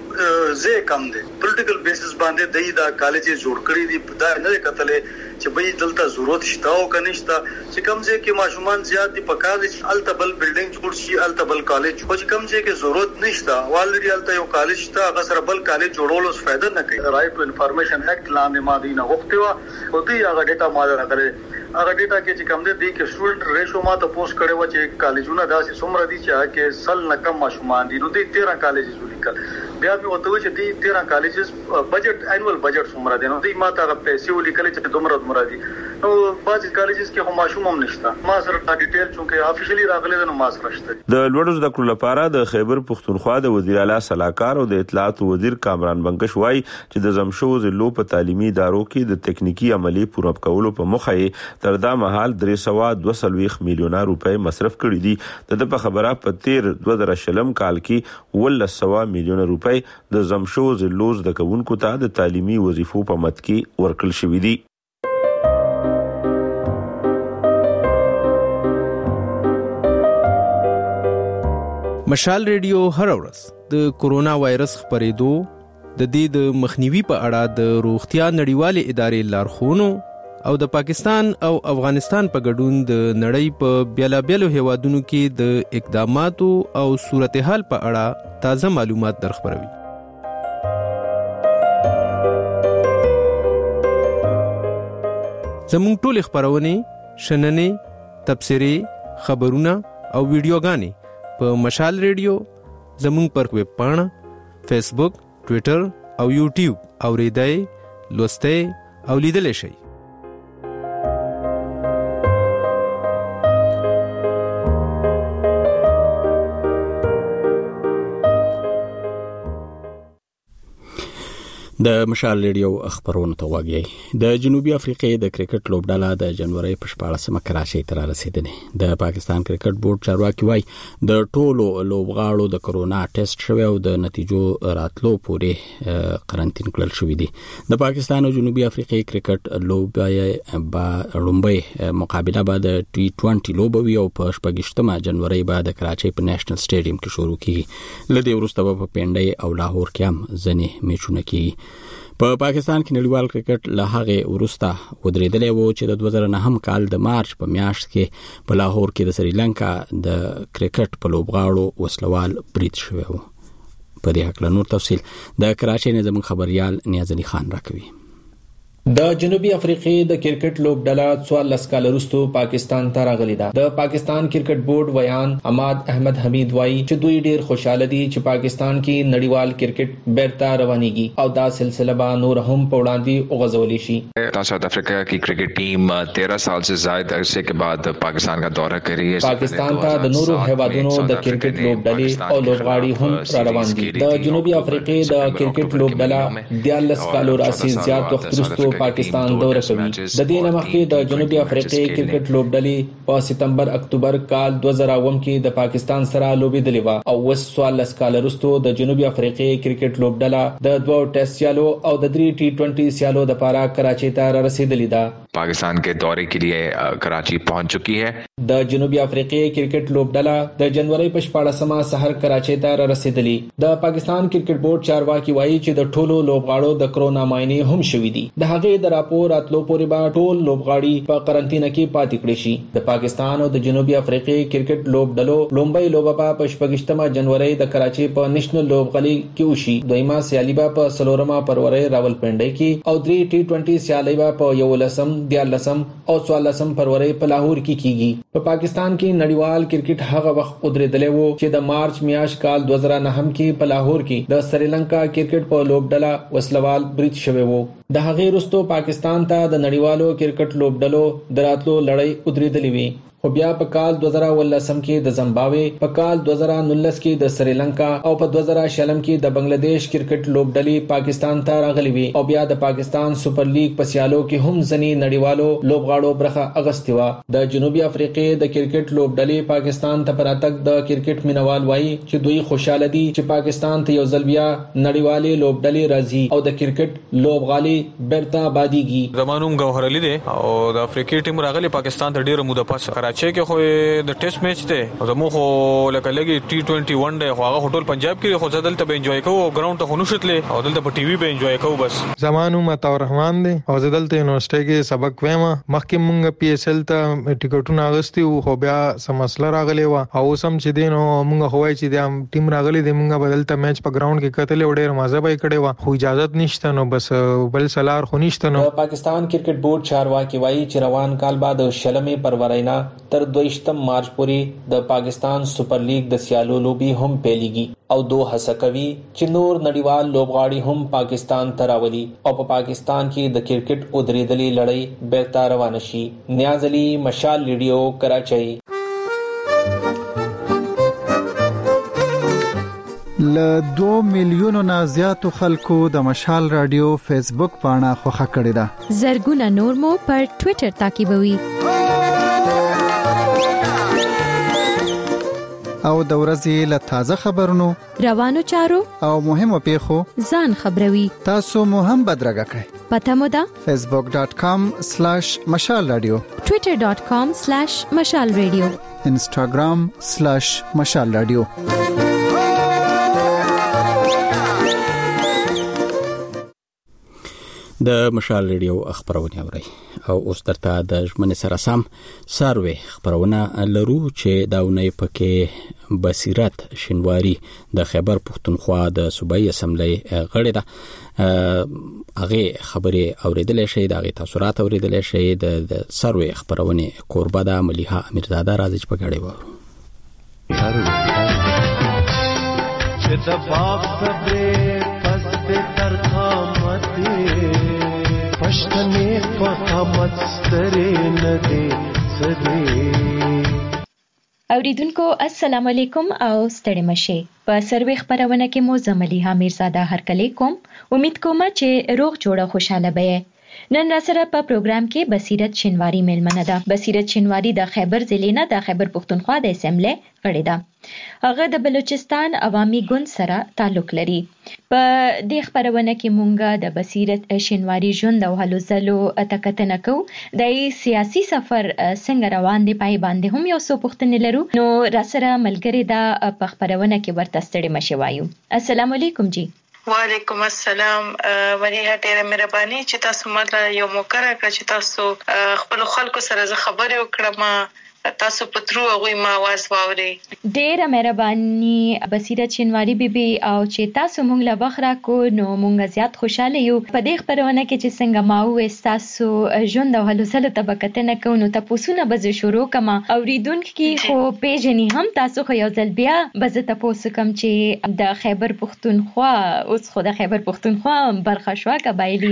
زه کم دي. پولیټیکل بیسس باندې دای دا کالجز جوړ کړی دي، دا نه کتلې چې به دلته ضرورت شته او کنيشته چې کوم ځای کې ماشومان زیات دي په کالج الته بل بلډینګ جوړ شي، الته بل کالج خو چې کوم ځای کې ضرورت نشته والري الته یو کالج شته هغه سره بل کالج جوړولو څه فائدہ نه کوي. رائټ ټو انفارمیشن ایکټ لاندې ما دینه وختي او دوی هغه ډیټا ما راغله. هغه ډیټا کې چې کوم دي کې سټوډنټ ریشو ما ته پوسټ کړي و چې کالجونه داسې څومره دي چې هغه سل نه کم ماشومان دي. نو دوی تیرہ کالجز ولیکل. بیا به وته چې دوی تیرہ کالجز بجټ انوال بجټ څومره دي. نو دوی ما ته پیسې ولیکل چې دومره دومره دي. نو بعضی کالجز کې هم ماشوم هم نشته. ما سره دا ډیټیل چې افیشلی راغلي نو ما سره شته. د لوړو زده کړو لپاره د خیبر پښتونخوا د وزیر اعلی صلاحکار او د اطلاعات وزیر کامران بنگش وای چې د زمشو ضلعو په تعلیمي ادارو کې د تکنیکی عملی پوره کولو په مخه یې تر دا مهال درې سوه دوه څلوېښت میلیونه روپۍ مصرف کړي دي. د په خبره په تیر دوه زره شلم کال کې ولس سوه میلیونه روپۍ د زمشو ضلعو زده کوونکو ته د تعلیمي وظیفو په مد کې ورکړل شوي دي. مشال ریډیو هر ورځ د کورونا وایرس خپرېدو د دې د مخنیوي په اړه د روغتیا نړیوالې ادارې لارښوونو او د پاکستان او افغانستان په ګډون د نړۍ په بیلابیلو هیوادونو کې د اقداماتو او صورتحال په اړه تازه معلومات درخبروي. زموږ ټول خبرونه شننې، تبصرې، خبرونه او ویډیوګانې په مشال ریډیو، زموږ پر ویب پاڼه، فیسبوک، ټویټر او یوټیوب اوریدای، لوستای او لیدل شئ. د مشال ریډیو خبرونه ته وګورئ. د جنوبي افریقې د کرکټ لوبډله د جنوري په شپاړسمه کراچۍ ته رسیدلې. د پاکستان کرکټ بورډ چارواکي وایي د ټولو لوبغاړو د کرونا ټیسټ شوی او د نتیجو راتلو پورې قرنټین کړل شوی دي. د پاکستان او جنوبي افریقې کرکټ لوبه با لومبي مقابله به د ټي ټوئنټي لوبه وي او په شپږشتمه جنوري به د کراچۍ په نېشنل سټیډیم کې شروع کیږي. لدې وروسته به په پنډۍ او لاهور کې هم ځنې میچونه کیږي. په پا پاکستان کې نړیوال کرکټ له هغه وروسته ودرېدلی و چې د دوه زره نهم کال د مارچ په میاشت کې په لاهور کې د سریلانکا د کرکټ په لوبغاړو وسلوال برید شوی و. په دې هکله نور تفصیل د کراچۍ نه زموږ خبريال نیاز علي خان راکوي. د جنوبي افریقې د کرکټ لوبډله څوارلس کال وروسته پاکستان ته راغلې ده. د پاکستان کرکټ بورډ ویان اماد احمد حمید وایي چې دوی ډیر خوشاله دي چې پاکستان کې نړیوال کرکټ بیرته روانيږي او دا سلسله به نور هم په وړاندې وغځولې شي. ساؤتھ افریقہ کی کرکٹ ٹیم تیرہ سال سے زائد عرصے کے بعد پاکستان کا دورہ کر رہی ہے. پاکستان ته د نورو هیوادونو د کرکټ لوبډلې او لوبغاړي هم را روان دي. د جنوبي افریقې د کرکټ لوبډله دیارلس کالو راځي زیات وخت وروسته پاکستان دورہ کوي. د دې نه مخکې د جنوبي افریقې کرکټ لوبډلې په سپتمبر اکتوبر کال دوه زره اووه کې د پاکستان سره لوبېدلې و او اوس څوارلس کال وروسته د جنوبي افریقې کرکټ لوبډله د دوه ټیسټ سیالو او د درې ټي ټوئنټي سیالو د لپاره کراچۍ ته رسیدلې ده. پاکستان کے دورے کے لیے کراچی پہنچ چکی ہے. د جنوبي افریقې کرکټ لوبډله د جنوري په شپاړسمه سحر کراچۍ ته رسیدلې. د پاکستان کرکټ بورډ چارواکي وایي چې د ټولو لوبغاړو د کرونا معاینې هم شوې دي. د هغې د راپور راتلو پورې به ټول لوبغاړي په قرنټینه کې پاتې کړي شي. د پاکستان او د جنوبي افریقې کرکټ لوبډلو لومبۍ لوبه په شپږشتمه جنوري د کراچۍ په نېشنل لوبغالي کې وشي. دویمه سیالي به په څلورمه فروری راولپنډۍ کې او درې ټي ټوئنټي سیالي به په یولسم دیارلسم او څوارلسم فروری په لاهور کې کیږي. په پاکستان کې نړیوال کرکټ هغه وخت ودرېدلی و چې د مارچ میاشت کال دوه زره نهم کې په لاهور کې د سریلانکا کرکټ په لوبډله وسلوال برید شوی و. د هغې وروسته پاکستان ته د نړیوالو کرکټ لوبډلو دراتلو لړۍ ودرېدلې وي. خو بیا په کال دوه زره ولسم کې د زمبابوے، په کال دوه زره نولس کې د سریلانکا او په دوه زره شلم کې د بنگلاديش کرکټ لوبډلې پاکستان ته راغلي وي او بیا د پاکستان سپر لیګ په سیالو کې هم ځنې نړیوالو لوبغاړو برخه اغستې وه. د جنوبي افریقې د کرکټ لوبډلې پاکستان ته پراتګ د کرکټ مینوال وایي چې دوی خوشاله دي چې پاکستان ته یو ځل بیا نړیوالې لوبډلې راځي او د کرکټ لوبغالي بیرته آبادیږي. زمانوم ګوهر علي دی او د افریقې ټیم راغلی پاکستان ته ډیره موده پس کراچۍ کې خو د ټیسټ میچ ته زموږ خو لکه لګي ټي ټوئنټي ون ډے خو هغه هوټل پنجاب کې خو ځدل ته به انجوای کوو ګراوند ته خو نشټلې او دلته په ټي وي به انجوای کوو. بس زمانو متاور رحمان دی او ځدل ته یونیورسيټي کې سبق وایم. مخکې مونږ پی ایس ایل ته ټیکټونه اغستي خو بیا سم مسله راغلی و او سم چې دین مونږ خوای چې د ټیم راغلی دی مونږ بدلته میچ په ګراوند کې کتل وړ مزه به کړي و خو اجازه نشته نو بس بل سلار خو نشته. نو پاکستان کرکټ بورډ چارواکي وایي چې روان کال بعد شلمې پرورینا تر دویشتم مارچ پورې د پاکستان سپر لیګ د سیالو لوبي هم پیلېږي او دو هڅه کوي چې نور نړیوال لوبغاړي هم پاکستان ته راولي او په پاکستان کې د کرکټ ودرېدلې لړۍ بیرته روانه شي. نیاز علي، مشال ریډیو، کراچۍ. ل دو میلیونو نه زیاتو خلکو د مشال رادیو فیسبوک پاڼه خوښه کړې ده. زرګونه نور مو پر ټوئیټر تعقیبوي او د ورځې له تازه خبرونو، روانو چارو او مهمو پیښو ځان خبروي. تاسو مو هم بدرګه کړئ. پته مو ده facebook dot com slash mashal radio، twitter dot com slash mashal radio، instagram slash mashal radio. د مشال ریډیو خبرونه اوري او اوس درته د ژمنې سره سم سروي خبرونه لرو چې داونه پکې بصیرت شینواری د خیبر پختونخوا د صوبایي اسمبلی غړي ده. هغه خبره اوریدلې شي، د هغه تاثیرات اوریدلې شي. د سروي خبرونه قربه د مليحه امیرزاده راځي په غړي وو. چې د باغ صبر پس به تر قامت پښتنې په قامت سترې نه دي سدي. اوریدونکو السلام علیکم او ستړي مشه. په سروي خبرونه کې مو زملیحه میرزاده هرکلی کوم. امید کوم چې روغ جوړه خوشاله به. نن را سره په پروګرام کې بصیرت شینواری ملمنه ده. بصیرت شینواری د خیبر ضلع نه د خیبر پښتونخوا د اسمبلی غړي ده. هغه د بلوچستان عوامي ګوند سره تعلق لري. په دې خبرونه کې مونږه د بصیرت شینواری ژوند او هلو ځلو تکتنه کوو. د سیاسي سفر څنګه روان دی پای باندې هم یو څه پوښتنې لرو. نو را سره ملګری دا په خبرونه کې ورته ستړي مشه وایو. السلام علیکم جی. وعلیکم السلام. مریه ډیره مهرباني چې تاسو ماته یو موقع راکړه چې تاسو خپل خلکو سره خبرې وکړم. تاسو په ترو غوي ما आवाज واوري. ډیره مهرباني بصیرت شینواری بیبي او چې تاسو مونږ له بخرا کو نو مونږ زیات خوشاله یو په دې خبرونه کې چې څنګه ما وې تاسو ژوند او هلو سره طبقته نه کو نو تاسو نه بز شروع کما اوریدونکو خو پیژنې هم تاسو خو یو ځل بیا بز تاسو کوم چې د خیبر پښتونخوا اوس خو د خیبر پښتونخوا برخه شو قبایلی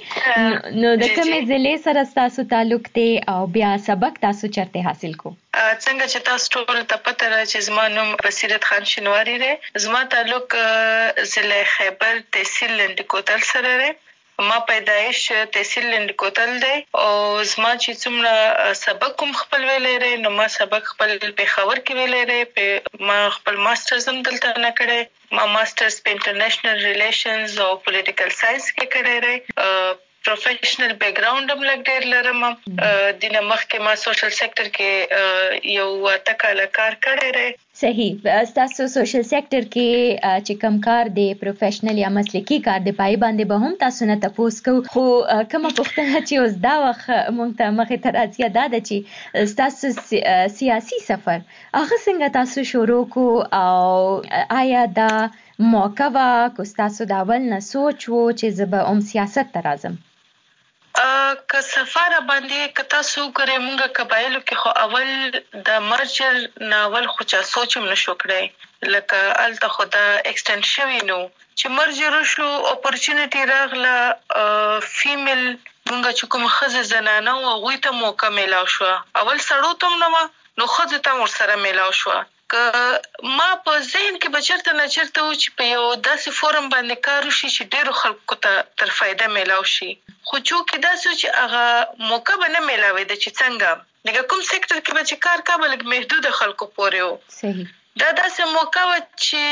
علاقې نو د کومې ضلع سره تاسو تعلق ته او بیا سبق تاسو چرته حاصل کو. څنګه چې تاسو ټول ته پته را چې زما نوم بصیرت خان شینواری دی. زما تعلق ضلع خیبر تحصیل لنډکوتل سره دی. ما پیدایش تحصیل لنډکوتل دی او زما چې څومره سبق کوم خپل ویلې لري نو ما سبق خپل پېښور کې ویلې لري. ما خپل ماسترز هم دلته نه کړی. ما ماسترز په انټرنیشنل ریلیشنز او پولیټیکل ساينس کې کړی دی. پروفیشنل بیک گراوند هم لګ ډیر لرم. د مخکې ما سوشل سېکټر کې یو تکاله کار کړی دی. صحیح. تاسو سوشل سېکټر کې چې کوم کار دی پروفیشنل یا مسلکی کار دی پای باندې به هم تاسو نه تاسو کو خو کوم پوښتنه چې اوس دا وخت مونږ ته مخې ته راځي دا ده چې تاسو سیاسي سفر هغه څنګه تاسو شروع کو او آیا دا موقع وا کو تاسو دا ول نه سوچ وو چې زه به ام سیاست ته راځم؟ که سفر باندې کتا سو کرے مونږه قبایلو کې خو اول د مرجر ناول خو چا سوچم نشو کړی لکه الته خدا ایکسټند شوی نو چې مرجر شو اپورچونټی راغله فیمیل مونږه چې کوم خزه زنانه او غوي ته موقع میلاو شو. اول سړو تم نو نو خزه ته ور سره میلاو شو. که ما په ذهن کې بچرته نه چرته و چې په یو داسې فورم باندې کار وشي چې ډیرو خلکو ته تر فایده میلاو شي خو چې داسې چې هغه موقع به نه میلاوي د چې څنګه لکه کوم سېکټر کې به چې کار کابل محدود خلکو پورې و. صحیح. دا داسې موقع و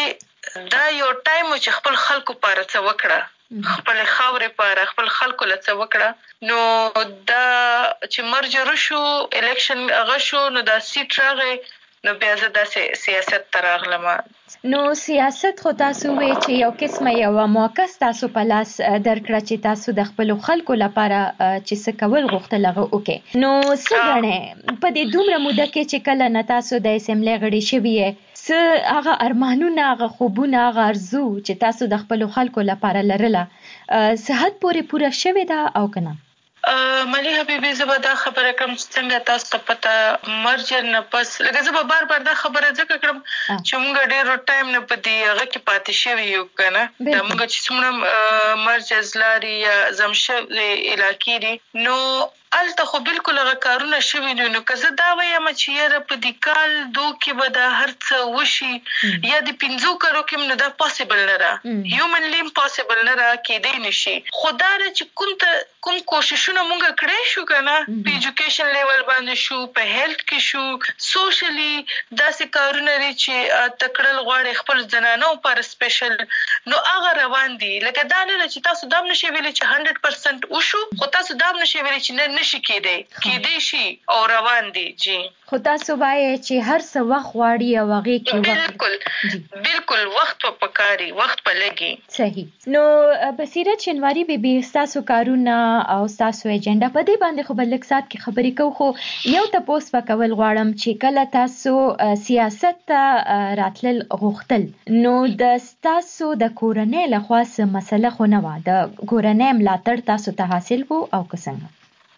چې دا یو ټایم چې خپل خلکو لپاره څه وکړه خپل خاورې لپاره خپل خلکو لپاره څه وکړه نو دا چې مرجر شو الیکشن هغه شو نو دا سیټ راغی نو بیا زه داسې سیاست ته راغلم. نو سیاست خو تاسو وی چې یو قسمه یو موقع تاسو په لاس درکړه چې تاسو د خپل خلکو لپاره چې څه کول غوښتل هغه وکړي. نو څه غواړئ په دې دومره موده کې چې کله نه تاسو د اسمبلی غړي شوي څه هغه ارمانونه هغه خوبونه هغه ارزو چې تاسو د خپل خلکو لپاره لرله صحت پورې پوره شوی دا او کنه؟ ملي حبيبي زه به دا خبره کوم چې څنګه تاسو ته پته مرجر نه پس لکه زه به بار بار دا خبره ځکه کړم چې موږ ډېر ټایم نه په دې هغه کې پاتې شوي یو که نه دا موږ چې څومره مرجز لارې یا زمشوي علاقې دي نو الته خو بالکل هغه کارونه شوي نو نو که زه دا وایم چې یاره په دې کال دو کې به دا هر څه وشي یا د پنځو کارو کې نو دا پاسبل نه ده هیومنلی امپاسبل نه ده کېدی نشي خو دا ده چې کوم ته کوم کوششونه مونږ کړی شو که نه په ایجوکیشن لیول باندې شو په هیلث کې شو سوشلی داسې کارونه دي چې تکړل غواړي خپل زنانو پر سپیشل نو هغه روان دي لکه دا نه چې تاسو دا نشئ ویلی چې هنډرډ پرسنټ وشو خو تاسو دا نشئ ویلی چې نه نشي کېدی کېدی شي او روان دي جی خو تاسو وایي چې هر څه وخت غواړي او هغې کې بالکل بالکل وخت په پکاري وخت په لګي. صحیح. نو بصیرت شینواری بیبي ستاسو کارونه او ستاسو ایجنډا په دې باندې خو بل لږ ساعت کې خبرې کوو خو یو تپوس پکول غواړم چې کله تاسو سیاست ته راتلل غوښتل نو د ستاسو د کورنۍ لخوا څه مسله خو نه وه د کورنۍ ملاتړ تاسو ته حاصل وو او که څنګه؟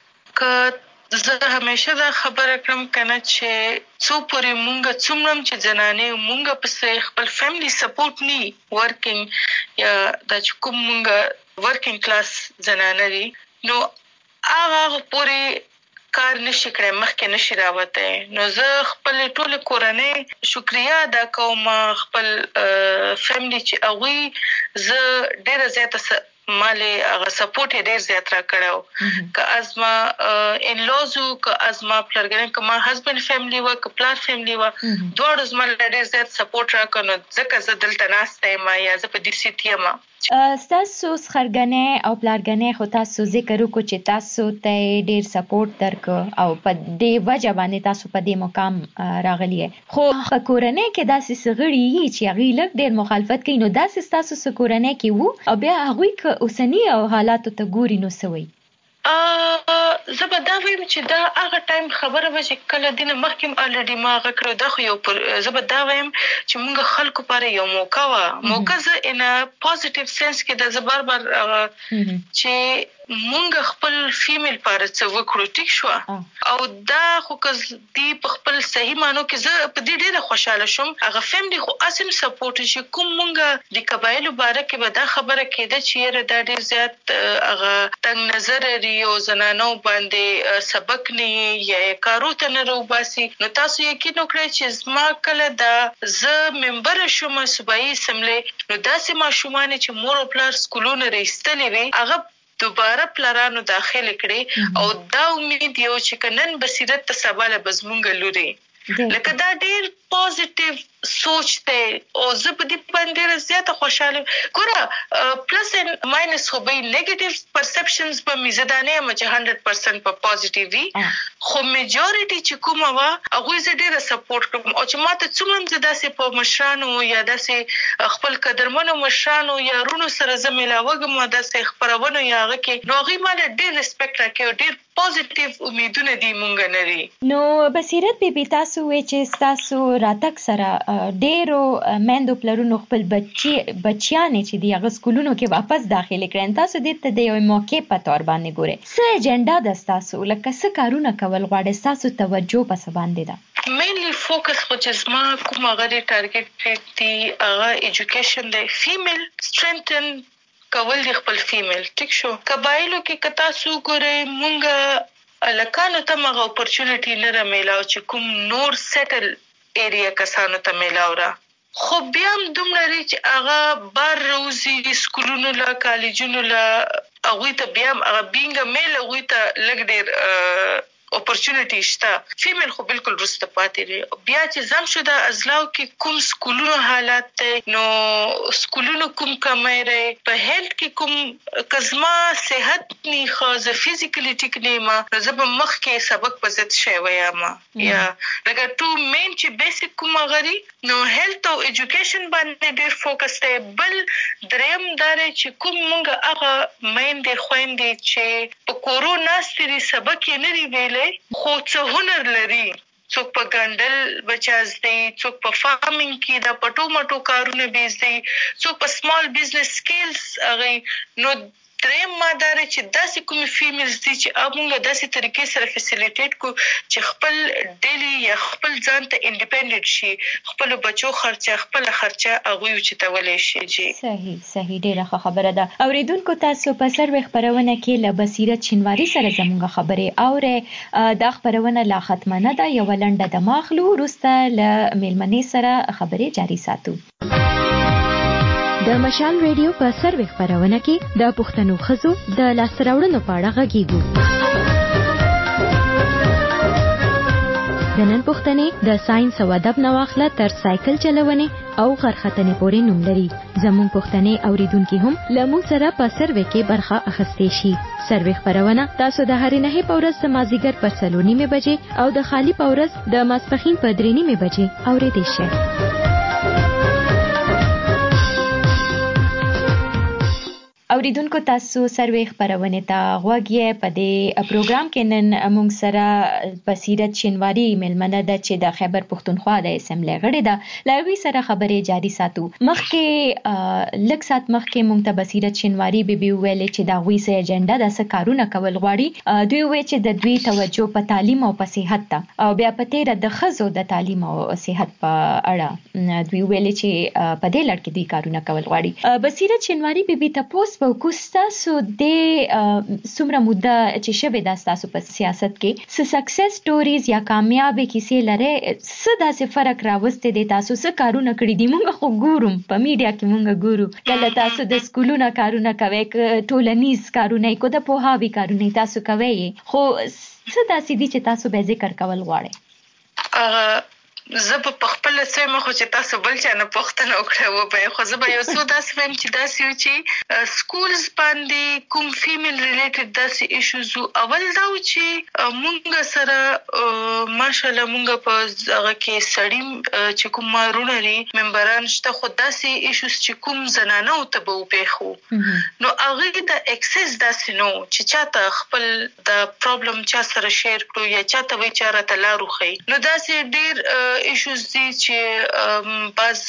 که زه همیشه دا خبره کړم کنه چې څو پورې مونږ څومره چې زنانې مونږ پسې خپل فیملی سپورټ نی ورکینګ یا د کوم مونږ ورکینګ کلاس زنانه دي نو هغه پورې کار نشي کړی مخکې نشي راوتی. نو زه خپل ټول کورنۍ شکریا ادا کوم خپل فیملی چې هغوی زه ډېره زیاته مالې هغه سپورټ یې ډېر زیات راکړی و. که از ما انلوز وو که از ما پلرګران که ما هسبنډ فیملی وه که پلار فیملی وه دواړو زما ډېر زیات سپورټ راکړ. نو ځکه زه دلته ناسته یم یا زه په دې سیټ یم. ستاسو خرګنې او پلارګنې خو تاسو ذکر وکړو چې تاسو ته ډېر سپورټ درکړ او په دې وجه باندې تاسو په دې مقام راغلی یې. خو په کورنۍ کې داسې څه غړي یي چې هغوی لږ ډېر مخالفت کوي. نو داسې ستاسو څه کورنۍ کې وو او بیا هغوی که اوسني او حالاتو ته ګوري نو څه وایي؟ زه به دا وایم چې دا هغه ټایم خبره وه چې کله دې نه مخکې م الریډي ما هغه کړی. دا خو یو پر زه به دا وایم چې مونږ خلکو لپاره یو موقع وه. موقع زه ان پازیټیو سینس کې دا زه بار بار چې مونږ خپل فیمیل لپاره څه وکړو ټیک شوه او دا خو که دې په خپل صحیح معنو کې زه په دې ډېره خوشحاله شوم. هغه فیملی خو اسم سپورټ چې کوم مونږ د قبایلو باره کې به دا خبره کېده چې یاره دا ډېر زیات هغه تنګ نظر لري او زنانو باندې سبق نه یا کارو ته نه راوباسي. نو تاسو یقین وکړئ چې زما کله دا زه ممبره شوم صوبایي اسمبلۍ نو داسې ماشومان چې مور او پلار سکولونه رایستلي وي هغه دوباره پلارانو داخل کړي او دا امید یو چې که نن بصیرت ته سبا له به زمونږ لوري لکه دا ډېر پازیټیو سوچ دی او زه په دې باندې ډېره زیاته خوشحاله یم. ګوره پلس اینډ ماینس خو به یې نیګیټیو پرسپشنز به مې زه دا نه یم چې هنډرډ پرسنټ په پازیټیو وي خو میجورټي چې کومه وه هغوی زه ډېره سپورټ کړم او چې ما ته څومره هم زه داسې په مشرانو یا داسې خپل قدرمنو مشرانو یا رونو سره زه میلاوږم داسې خپرونو یا هغه کې نو هغوی ما له ډېر ریسپیکټ راکوي او ډېر پازیټیو امیدونه دي مونږ لري. نو بصیرت بیبي تاسو وایئ چې ستاسو راتګ سره ډېرو میندو پلرونو خپل بچي بچیانې چې دي هغه سکولونو کې واپس داخلې کړي. تاسو دې ته د یوې موقع په طور باندې ګورئ څه اجنډا ده ستاسو لکه څه کارونه کول غواړئ ستاسو توجه په څه باندې ده؟ مینلی فوکس خو چې زما کوم هغه د ټارګټ دی هغه ایجوکیشن دی فیمیل سټرینتن کول دی خپل فیمیل ټیک شو. قبایلو کې که تاسو ګورئ مونږ هلکانو ته هم هغه اپورچونټي نه رامیلاو چې کوم نور سیټل ایریا کسانو ته میلاو را خو بیا هم دومره لري چې هغه بار روزي سکولونو له کالجونو له هغوی ته بیا هم هغه بینګه میل هغوی ته لږ ډېر اپورچونټي شته. فیمیل خو بالکل وروسته پاتې دی. بیا چې زم شو د ازلاو کې کوم سکولونو حالات دی نو سکولونو کوم کمی دی په هیلث کې کوم که زما صحت نه ښه زه فزیکلی ټیک نه یم نو زه به مخکې سبق په ضد شوی یم یا لکه ټو مین چې بیسیک کوم هغه دی نو هیلث او ایجوکیشن باندې ډېر فوکس دی. بل دریم دا دی چې کوم مونږ هغه میندې خویندې چې په کورو ناستې دي سبق یې نه دی ویلی خو څه هنر لري څوک په ګنډل بچاز دی څوک په فارمینګ کې د پټو مټو کارونه بیز دی څوک په سمال بزنس سکیلز هغوی نو دریم ما دا دی چې داسې کومې فیمیلز دي چې موږ داسې طریقې سره فیسیلیټیټ کړو چې خپل ډیلی یا خپل ځان ته انډیپینډنټ شي خپلو بچو خرچه خپله خرچه هغوی اوچتولی شي. جی صحیح صحیح ډېره ښه خبره ده. اورېدونکو تاسو په سروې خپرونه کې له بصیرت شینواري سره زموږ خبرې اورئ. دا خپرونه لا ختمه نه ده یوه لنډه دمه اخلو وروسته له میلمنې سره خبرې جاري ساتو. د مشال ریډیو په سروې خپرونه کې د پښتنو ښځو د لاسته راوړنو په اړه غږیږو. د نن پښتنې د ساينس او ادب نه واخله تر سایکل چلونې او غرختنې پورې نوم لري. زموږ پښتنې اوریدونکي هم له موږ سره په سروې کې برخه اخیستی شي. سروې خپرونه تاسو د هرې نهې په ورځ د مازدیګر په څلور نیمې بجې او د خالي په ورځ د ماسپښین په درې نیمې بجې اوریدی شئ. اوریدونکو تاسو سروې خپرونې ته غوږ یې. په دې پروګرام کې نن موږ سره بصیرت شینواري میلمنه ده چې د خیبر پښتونخوا د اسمبلۍ غړې ده. له هغوی سره خبرې جاري ساتو. مخکې لږ ساعت مخکې موږ ته بصیرت شینواري بیبي وویلې چې د هغوی څه اجنډا ده څه کارونه کول غواړي. دوی وویل چې د دوی توجه په تعلیم او په صحت ته او بیا په تیره د ښځو د تعلیم او صحت په اړه دوی وویلې چې په دې لړ کې دوی کارونه کول غواړي. بصیرت شینواري بیبي تپوس به کوستاسو د سمره مده چې شوه د تاسو په سیاست کې س سکسس سټوریز یا کامیابی کیسې لري څه داسې فرق راوستي دي تاسو څه کارونه کړی دي مونږ خو ګورم په میډیا کې مونږ ګورو کله تاسو د سکولونو کارونه کوي ټولنیز کارونه کو د پوهاوی کارونه تاسو کوي خو څه داسې دي چې تاسو به ذکر کول غواړئ زه په خپل سیمه خو چې تاسو بل چا نه پوښتنه وکړه و به خو زه به یو څه داسې وایم چې داسې و چې سکولز باندې کوم فیمیل ریلیټډ داسې ایشوز اول دا و چې مونږ سره ماشاءالله مونږ په هغه کې سړی چې کوم مارونه لري ممبران شته خو داسې ایشوز چې کوم زنانه او ته به وپېښو نو هغه د اکسس داسې نو چې چاته خپل د پرابلم چا سره شیر کړو یا چاته وی چاره ته لارو خي نو داسې ډیر ایشوز دي چې باز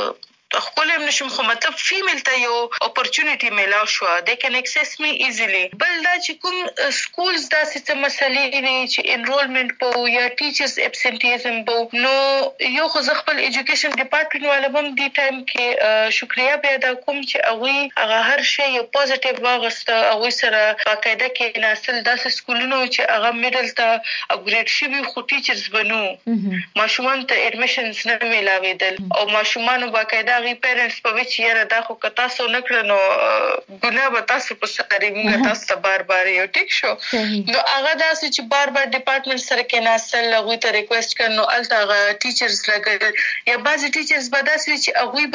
خپل هم نشم خو مطلب فیمیل ته یو اپورچونټی میلاو شو they can access me easily بل دا چې کوم سکولز داسې څه مسلې دي چې انرولمنت په یا ټیچرز ابسنټیزم په نو یو خو خپل ایجوکیشن ډپارټمنټ والا هم دی ټایم کې شکریا به ادا کوم چې هغه هغه هر شی یو پوزټیو واغسته هغه سره باقاعده کې ناسل داسې سکولونو چې هغه میډل ته اپګریډ شوی خو ټیچرز بنو ماشومان ته اډمیشنز نه میلاویدل او ماشومان باقاعده غي پیرنټس په وچ یاره دا خو که تاسو نه کړنو ګناه به تاسو په سره موږ تاسو ته بار بار یو ټیک شو نو هغه داسې چې بار بار ډپارټمنټ سره کې ناسل هغه ته ریکوست کړنو الته هغه ټیچرز لګل یا بعضی ټیچرز به داسې چې هغه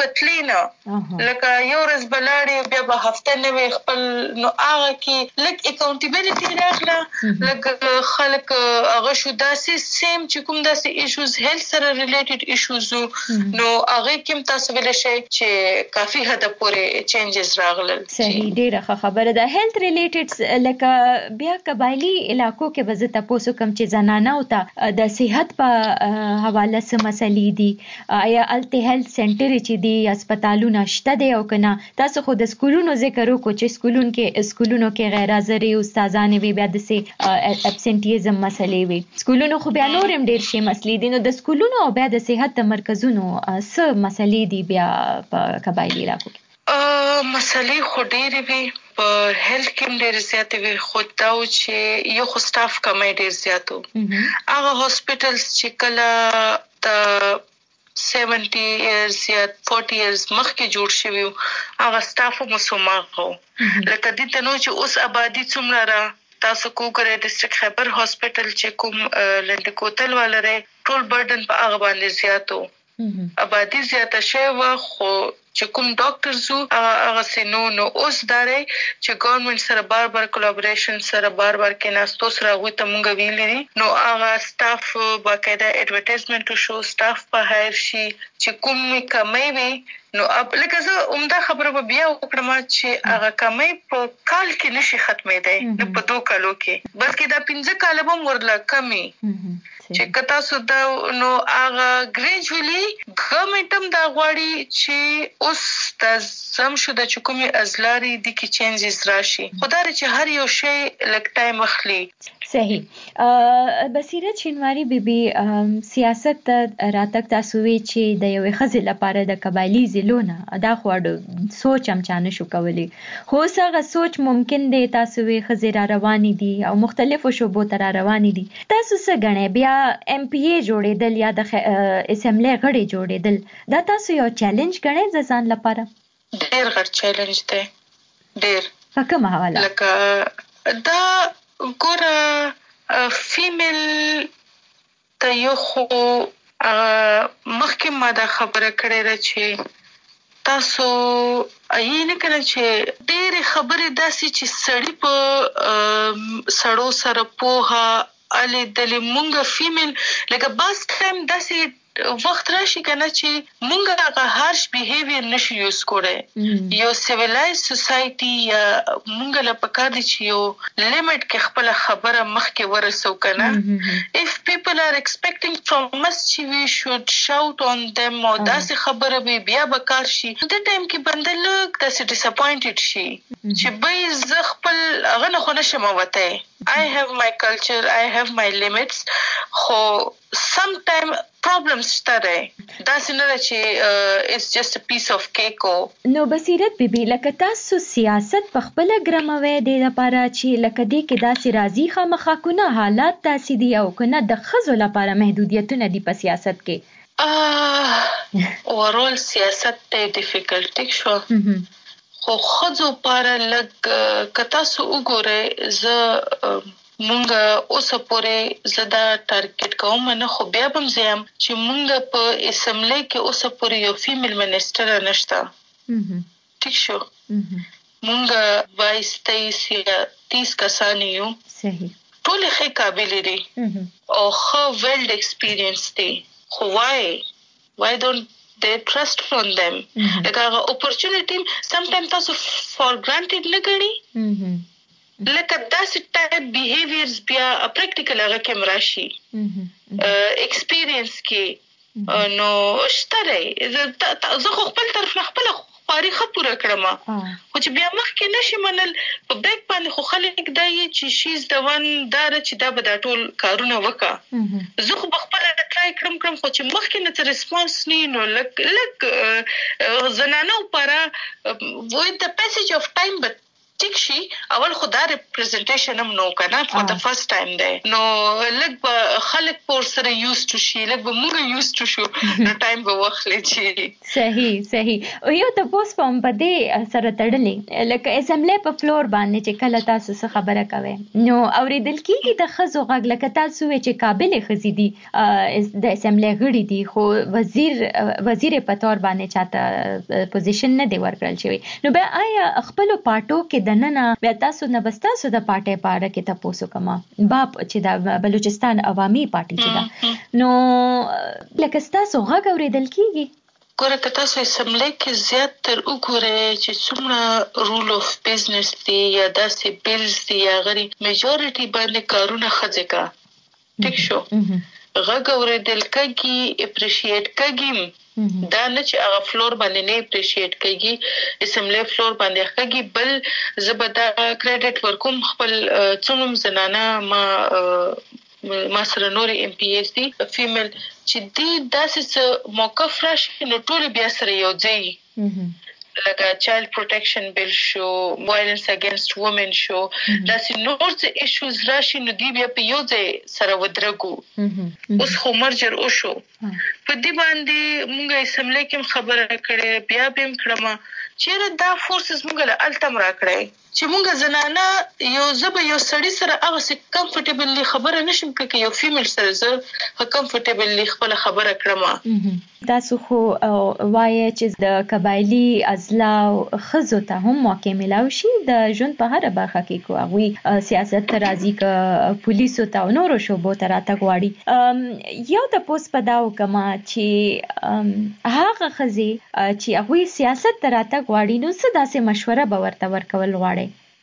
بتلینه لکه یو ورځ بلاړي بیا به هفته نه وي خپل نو هغه کې لک اکاونټیبিলিټي راغله لک خلک هغه شو داسې سیم چې کوم داسې ایشوز هیلث سره ریلیټډ ایشوز نو هغه کوم تاسو ویل شي چې کافي حد پورې چینجز راغلل صحیح ډیره خبره ده هیلث ریلیټډ لکه بیا قبایلی علاقو کې به زه تاسو کوم چې زنانه او ته د صحت په حواله سم مسلې دي یا الته هیلث سنټر چې دي هسپتالونه شته دي او کنه تاسو خو د سکولونو ذکر وکړو چې سکولونو کې سکولونو کې غیر حاضرې استادانې وي بیا د سي ابسنټیزم مسلې وي سکولونو خو بیا نورم ډیر شي مسلې دي نو د سکولونو او بیا د صحت مرکزونو څه مسلې دي بیا په قبایلی علاقو کې مسلې خو ډېرې وي په هیلث کې ډېر زیات وي خو دا چې یو خو سټاف کمای ډېر زیاتو هغه هاسپټلز چې کله د سیونټي ایرز یا فورټي ایرز مخکې جوړ شوی هغه سټاف مو سماغو لکه دې ته نو چې اوس آبادی څومره را تاسو کوګره ډیسټریکټ خیبر هاسپټل چې کوم لنډکوتل ولري ټول برډن په هغه باندې زیاتو آبادی زیاته شوه خو چې کوم ډاکټرز هغه سينو نو اوس داري چې ګورنمنت سره بار بار کولابریشن سره بار بار کې ناستو سره غوي ته مونږ ویلې نو هغه سټاف باقاعده اډورټایزمنت شو سټاف په هایر شي چې کوم کمای وي نو اب لکه زه عمده خبره به بیا وکړم چې هغه کمای په کال کې نشي ختمېدای نو په دوه کالو کې بلکې دا پنځه کال به ورله کمی چې کتا سودا نو هغه ګریجوالي ګورنمنت هم دا غواړي چې اوس د زم شو د چکمي ازلاري د کی چینجز راشي خدای چې هر یو شی لک ټایم اخلي صحیح بصیرت شینواری بیبي سیاست راتک تاسو وی چې د یوې خزې لپاره د قبایلی زلونه دا خوړ سوچ هم چانه شو کولی خو څنګه سوچ ممکن دی تاسو وی خزې را روانې دي او مختلفو شوبو تر روانې دي تاسو څه غنئ بیا ایم پی ای جوړېدل یا د اسمبلی غړي جوړېدل دا تاسو یو چیلنج غنئ ځان لپاره ډېر غټ چیلنج دی ډېر په کومه حواله لکه دا ګوره فیمیل ته یو خو مخکې ما دا خبره کړې ده چې تاسو یې نه کړئ چې ډېرې خبرې داسې چې سړی په سړو سره پوها علي د مونږ فیمیل لکه باس ټایم داسې وخت راشي کنه چې مونږ هغه هارش بیهیویر نشو یوز کړو یو سیویلایز سوسایټي یا مونږ له پکار دي چې یو لیمټ کې خپل خبره مخکې ورسو کنه if people are expecting from us we should shout on them او داسې خبره به بیا بکار شي د ټایم کې بندل داسې ډیساپوینټډ شي چې به ز خپل هغه نه خو نشم وته I have my culture, I have my limits. خو sometimes problems شته دا څنګه چې it's just a piece of cake. نو بصیرت بیبي لکه تاسو سیاست په خپل ګرموي د لپاره چې لکه دې کې داسې راضي خامخا کونه حالات داسې دي او کنه د خزو لپاره محدودیتونه دي په سیاست کې اه اورول سیاست ته ډیفیکلټ شو خو خزو لپاره لګ کتا سو وګوره ز مونږ اوس پورې زدا ټارګټ کوم نه خو بیا هم زم چې مونږ په اسمبلی کې اوس پورې یو فیمیل منسټر نشته. ٹھیک شو مونږ وایس تیس یا تیس کسان یو. صحیح. ټول ښه قابل دي او خو ویلډ ایکسپیرینس دي خو وای why don't they trust from them like our opportunity sometimes also for granted نه غني لکه داسې ټایپ بیهیویرز بیا پریکټیکل هغه کې مراشي ایکسپیرینس کې نو شته زه خو خپل طرف نه خپل خاري خپوره کړم خو چې بیا مخ کې نشي منل په بیک باندې خو خلک دای چې شیز د ون دار چې دا به د ټول کارونه وکا زه خو خپل ټرای کړم کړم خو چې مخ کې نه ریسپانس نه نو لک لک زنانه لپاره with the passage of time but ټیک شي اول خدا ریپرزنټیشن هم نو کنه for the first time دی نو لږ خلک پور سره یوز ټو شي لږ به موږ یوز ټو شو نو ټایم به وخت لچی. صحیح صحیح. او یو ته پوس پم پدې سره تړلې لکه اسمبلی په فلور باندې چې کله تاسو څه خبره کوي نو اوریدل کیږي د خزو غږ لکه تاسو چې قابل خزي دي د اسمبلی غړي دي خو وزیر وزیر په تور باندې چاته پوزیشن نه دی ورکړل شوی نو بیا آیا خپل پارټو کې نن بیا تاسو نه بستاسو د پارټي پاره کې تاسو کومه باپ چې د بلوچستان عوامي پارټي چې دا نو لکه تاسو غږ اوریدل کیږي ګوره که تاسو اسمبلی کې زیات تر وګورئ چې څومره رول اف بزنس دی یا داسې بیلز دی یا غری میجورټي باندې کارونه خځه کا ټیک شو غږ اوریدل کیږي اپریشیټ کیږي دا نه چې هغه فلور باندې نه اپریشیټ کیږي اسمبلی فلور باندې کیږي بل زبدا کریډټ ورکوم خپل څومره زنانه ما ما سره نور ام پی ایس دي فیمیل چې دې داسې موقف راشي نو ټول بیا سره یو ځای لکه چایلډ پروټیکشن بیل شو وایلنس اگینست وومن شو داسې نور څه ایشوز راشي نو دی بیا په یو ځای سره ودرګو اوس خو مرجر او شو په دې باندې مونږه اسمبلی کې خبره کړې بیا به هم کړم چې دا فورسز مونږ له التم را کړې چې مونږ زنانه یو زبه یو سړی سره هغه سي کمفورټیبلی خبره نشم کوي یو فیمیل سره زه کمفورټیبلی خپل خبره کړم. تاسو خو وایي چې د قبایلی ازلا خزو ته هم موقع ملاوي شي د ژوند په هر برخه کې کوي سیاست ته راځي ک پولیسو ته نورو شوبو ته راته غواړي یو د پوس پداو کما چې هغه خزي چې هغه سیاست ته راته غواړي نو څه داسې مشوره به ورته ورکول غواړي.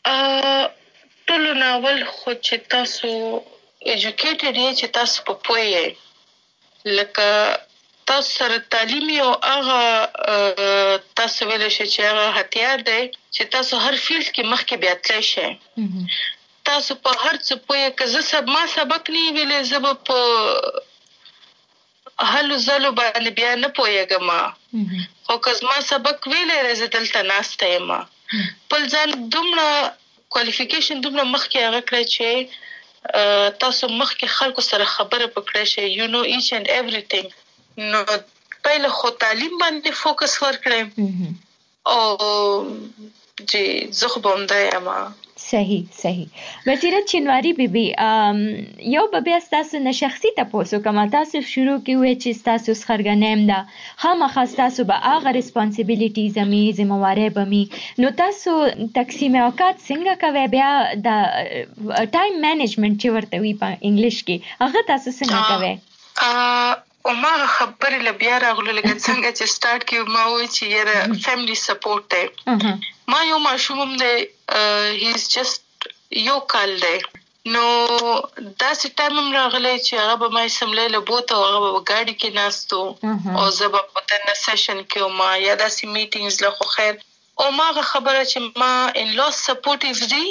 ا ټول ناول خو چې تاسو ایجوکیټډ یې چې تاسو په پوهه لکه تاسو سره تعلیم او هغه تاسو ویل شي چې هغه هتیار دی چې تاسو هر فیلډ کې مخکې بیا تللی شئ تاسو په هر څه پوهه که زه سب ما سبق نه ویلې زه به په حلو زلو باندې بیا نه پوهېږم خو که زما سبق ویلې زه دلته ناسته یم بل ځان دومره کوالیفیکیشن دومره مخکې هغه کړی چې تاسو مخکې خلکو سره خبره پکړی شئ یو نو ایچ اینډ ایوریثینګ نو پهله خو تعلیم باندې فوکس ورکړم او چې زه خو به همدا یم. صحیح صحیح. بصیرت چنواری بیبي یو به بیا تاسو نه شخصي تاسو کومه تاسو شروع کیوي چې تاسو خرګنیم ده خامخا تاسو به هغه ریسپانسیبিলিټیز می ذمہواری به می نو تاسو تقسیم اوقات څنګه کوي بیا د ټایم مینجمنت چې ورته وی په انګلیش کې هغه تاسو څنګه کوي؟ او ما خبرې لبیا راغله لکه څنګه چې سٹارټ کیو ما وی چې یره فیملی سپورټ دی ما یو ماشوم دی هی از جست یو کال دی نو داسې ټایم هم راغلی چې هغه به ما سملی له بوته او هغه به ګاډي کې ناستو او زه به په دننه سیشن کې وم یا داسې میټینګز له خو خیر او ما هغه خبره چې ما ان لاس سپورټیو دي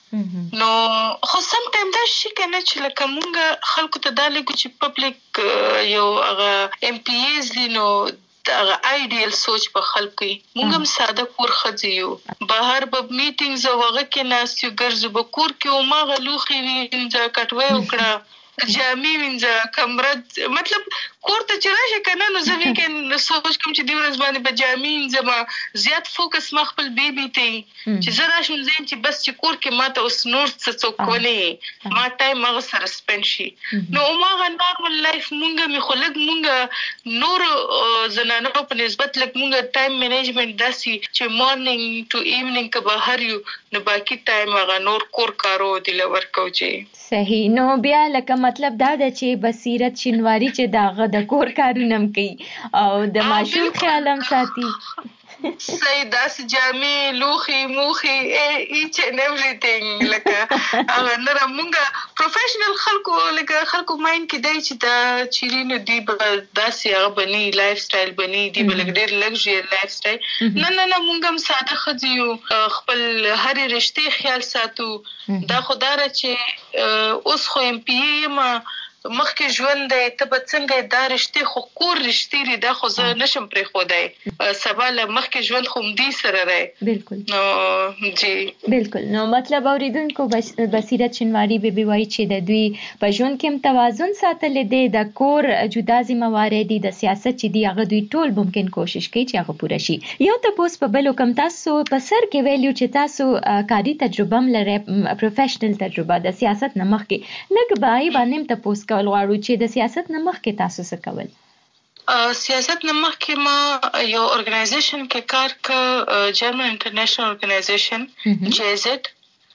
نو خو سم ټایم دا شي کنه چې لکه مونږ خلکو ته دا لګو چې پبلک یو هغه ام پی ایز دي نو هغه آیډیل سوچ په خلکو مونږ هم ساده کور خځیو بهر په میټینګز او هغه کې ناس یو ګرځو په کور کې او ما غلوخي وینځه کټوي وکړه جامې وینځه کمره مطلب کور ته چې راشي کنه نو زه ویکن سوچ کوم چې دی ورځ باندې په جامې وینځم زیات فوکس ما خپل بیبي ته چې زه راشم زین چې بس چې کور کې ماته اوس نور څه څوک ونی ما ټایم هغه سره سپند شي نو ما غا نارمل لایف مونږه می خلک مونږه نور زنانو په نسبت لک مونږه ټایم مینجمنت داسي چې مارنینګ ټو ایونینګ که بهر یو نو باقي ټایم هغه نور کور کارو دی لور کوجي صحیح نو بیا لکه مطلب دا د چې بصیرت شینواری چې داغه د کور کارونه کوي او د ماشوم خیال هم ساتي صحیح داسې جامې لوخي موخي ایچ ان ایوریثینګ لکه هغه نره مونږه پروفیشنل خلکو لکه خلکو ماین کې دی چې دا چیرینو دی داسې هغه بني لایف سټایل بني دی بلګ ډېر لګژری لایف سټایل نه نه نه مونږ هم ساده خځیو خپل هرې رشتې خیال ساتو دا خدای چې اوس خو ام پی ما مخکې ژوند دی ته به څنګه دا رشتې خو کور رشتې لري دا خو زه نشم پرېښودی سبا له مخکې ژوند خو همدې سره دی بالکل نو جی بالکل نو مطلب اوریدونکو بصیرت شینواری بیبي وایي چې د دوی په ژوند کې هم توازن ساتلی دی د کور جدا ذمہواری دي د سیاست چې دی هغه دوی ټول ممکن کوشش کوي چې هغه پوره شي یو تاسو په بل کوم تاسو په سر کې ویلو چې تاسو کاري تجربه هم لرئ پروفیشنل تجربه د سیاست نه مخکې لکه بای باندې تاسو کول غواړو چې د سیاست نه مخکې تاسو څه کول سیاست نه مخکې ما یو ارګنایزیشن کې کار ک جرمن انټرنیشنل ارګنایزیشن جی زد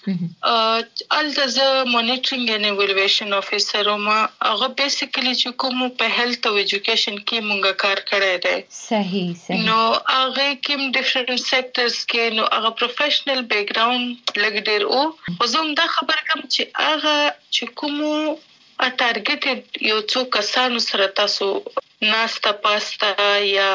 الته زه مانیټرینګ اینڈ ایوالویشن افیسر ما هغه بیسیکلی چې کوم په هیلث او ایجوکیشن کې مونږه کار کړی دی صحیح صحیح نو هغه کوم ډیفرنٹ سیکټرز کې نو هغه پروفیشنل بیک ګراوند لګ ډیر او خو زه دا خبر کوم چې هغه چې کوم ا ټارګټډ یو څو کسانو سره تاسو ناستا پاستا یا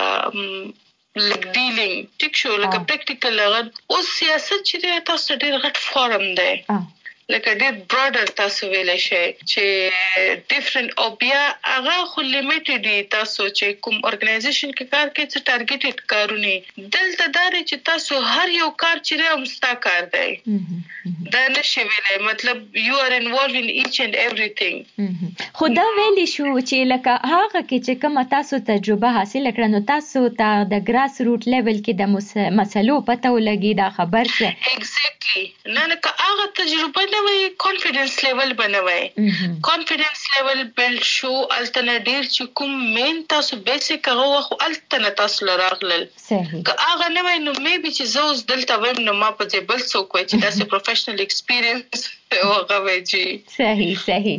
لګ ډیلینګ ټیک شو لکه پریکټیکل لغه او سیاست چې تاسو ډېر غټ فارم دی لکه ډېر براډر تاسو ویلای شئ چې ډیفرنٹ او بیا هغه خو لیمیټډ دي تاسو چې کوم ارګنایزیشن کې کار کوي چې ټارګټډ کارونه دلته دا چې تاسو هر یو کار چې رامستا کار دی دا نشي ویلای مطلب یو ار انوالوډ ان ایچ اند ایوریثینګ خو دا ویلی شو چې لکه هغه کې چې کوم تاسو تجربه حاصل کړئ نو تاسو ته د ګراس روټ لیول کې د مسلو پته ولګي دا خبر څه ایگزیکټلی نه نه هغه تجربه نه وي کانفیډنس لیول بنوي کانفیډنس لیول بلډ شو التنه ډیر چې کوم مین تاسو بیسیک هغه خو التنه تاسو لراغلل صحیح که هغه نه وي نو میبي چې زوز دلته ویم نو ما په دې بل څوک وي چې تاسو پروفیشنل ایکسپیرینس هغه وي جی صحیح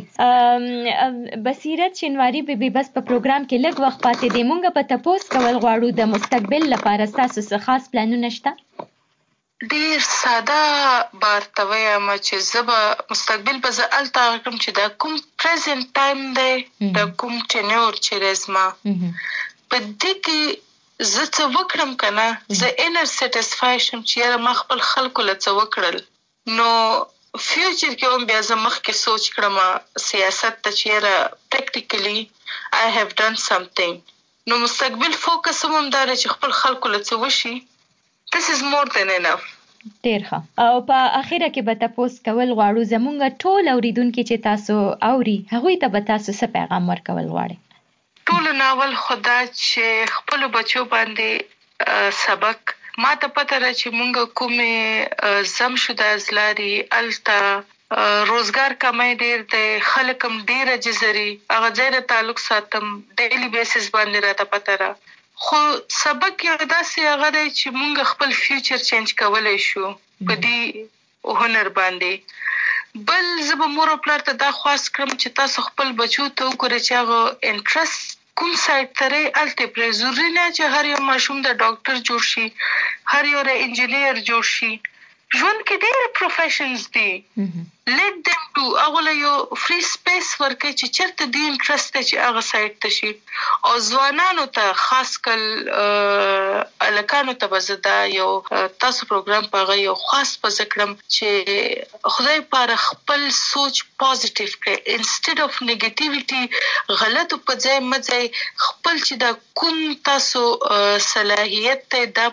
صحیح بصیرت شینواری بیبي بس په پروګرام کې لږ وخت پاتې دی مونږ په تاسو کول غواړو د مستقبل لپاره تاسو څه خاص پلانونه شته ډیر ساده بارتوي ما چې زبا مستقبل به زه الته کوم چې دا کوم پریزنت ټایم دی دا کوم ټینور چې رزما په دې کې زه څه وکړم کنه زه انر سټیسفای شم چې ما خپل خلکو له څه وکړل نو فیوچر کې هم بیا زه مخکې سوچ کړم سیاست ته چې پریکټیکلی I have done something نو مستقبل فوکس هم دا چې خپل خلکو له څه وشي This is more than enough. ډیر ښه او په اخیره کې به تاسو کول غواړو زمونږ ټول اوریدونکو چې تاسو اوري هغه ته به تاسو څه پیغام ورکول غواړئ ټول ناول خدا چې خپل بچو باندې سبق ما ته پته را چې مونږ کومه زم شو د ازلاري التا روزګار کمای ډیر دی خلک هم ډیر جزري هغه ځای تعلق ساتم ډیلی بیسس باندې راته پته را خو سبق یو داسې هغه دی چې مونږ خپل فیوچر چینج کولای شو په دې هنر باندې بل زه به مور او پلار ته دا خواست کړم چې تاسو خپل بچو ته وګورئ چې هغه انټرست کوم سایډ ته لري الته پرې ضروري نه چې هر یو ماشوم د ډاکټر جوړ شي هر یو انجینیر جوړ شي ژوند کې ډېر پروفیشنز دي let them do هغه یو فری سپیس ورکړي چې چیرته دی انټرست چې هغه سایت ته شي او ځوانانو ته خاص کل الکانو ته بزدا یو تاسو پروګرام په یو خاص په ذکرم چې خدای پر خپل سوچ پوزټیو کړي انسټډ اف نیگیټیویټي غلط په ځای مځای خپل چې دا کوم تاسو صلاحیت ته د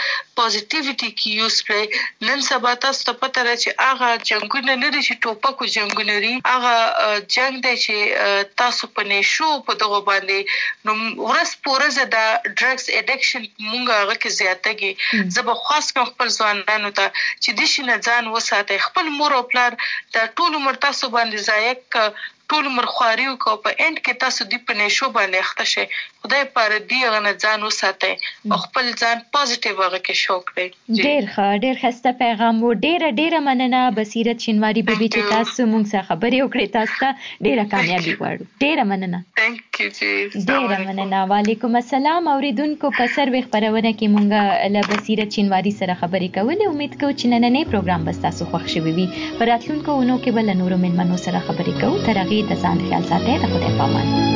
پوزټیویټي کې یوز کړئ نن سبا تاسو ته پته را چې هغه جنگونه نه دي چې ټوپکو جنگونه لري هغه جنگ دی چې تاسو په نشو په دغه باندې نو ورس پورزه د ډرګز اډیکشن مونږه هغه کې زیاتېږي زه به خاص کوم خپل ځوانانو ته چې د شنه ځان وساتي خپل مور او پلار د ټول عمر تاسو باندې ځایک ټول عمر خواریو کو په اند کې تاسو دی په نشو باندې اخته شي خدای پر دې غنه ځان وساتي خپل ځان پوزټیو هغه کې شو کړئ ډیر ښه ډیر خسته پیغام و ډیر ډیر مننه بصیرت شینواری بیبي چې تاسو مونږ سره خبرې وکړې تاسو ته ډیره کامیابی غواړو ډیر مننه ثانک یو جی ډیر مننه وعلیکم السلام اوریدونکو په سروي خبرونه کې مونږه له بصیرت شینواری سره خبرې کولې امید کوم چې نننې پروګرام به تاسو خوښ شوي وي پر راتلونکو ونو کې بل نورو مېلمنو سره خبرې کوو تر هغه د ځان خیال ساتئ د خدای په امان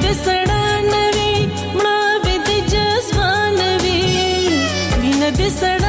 This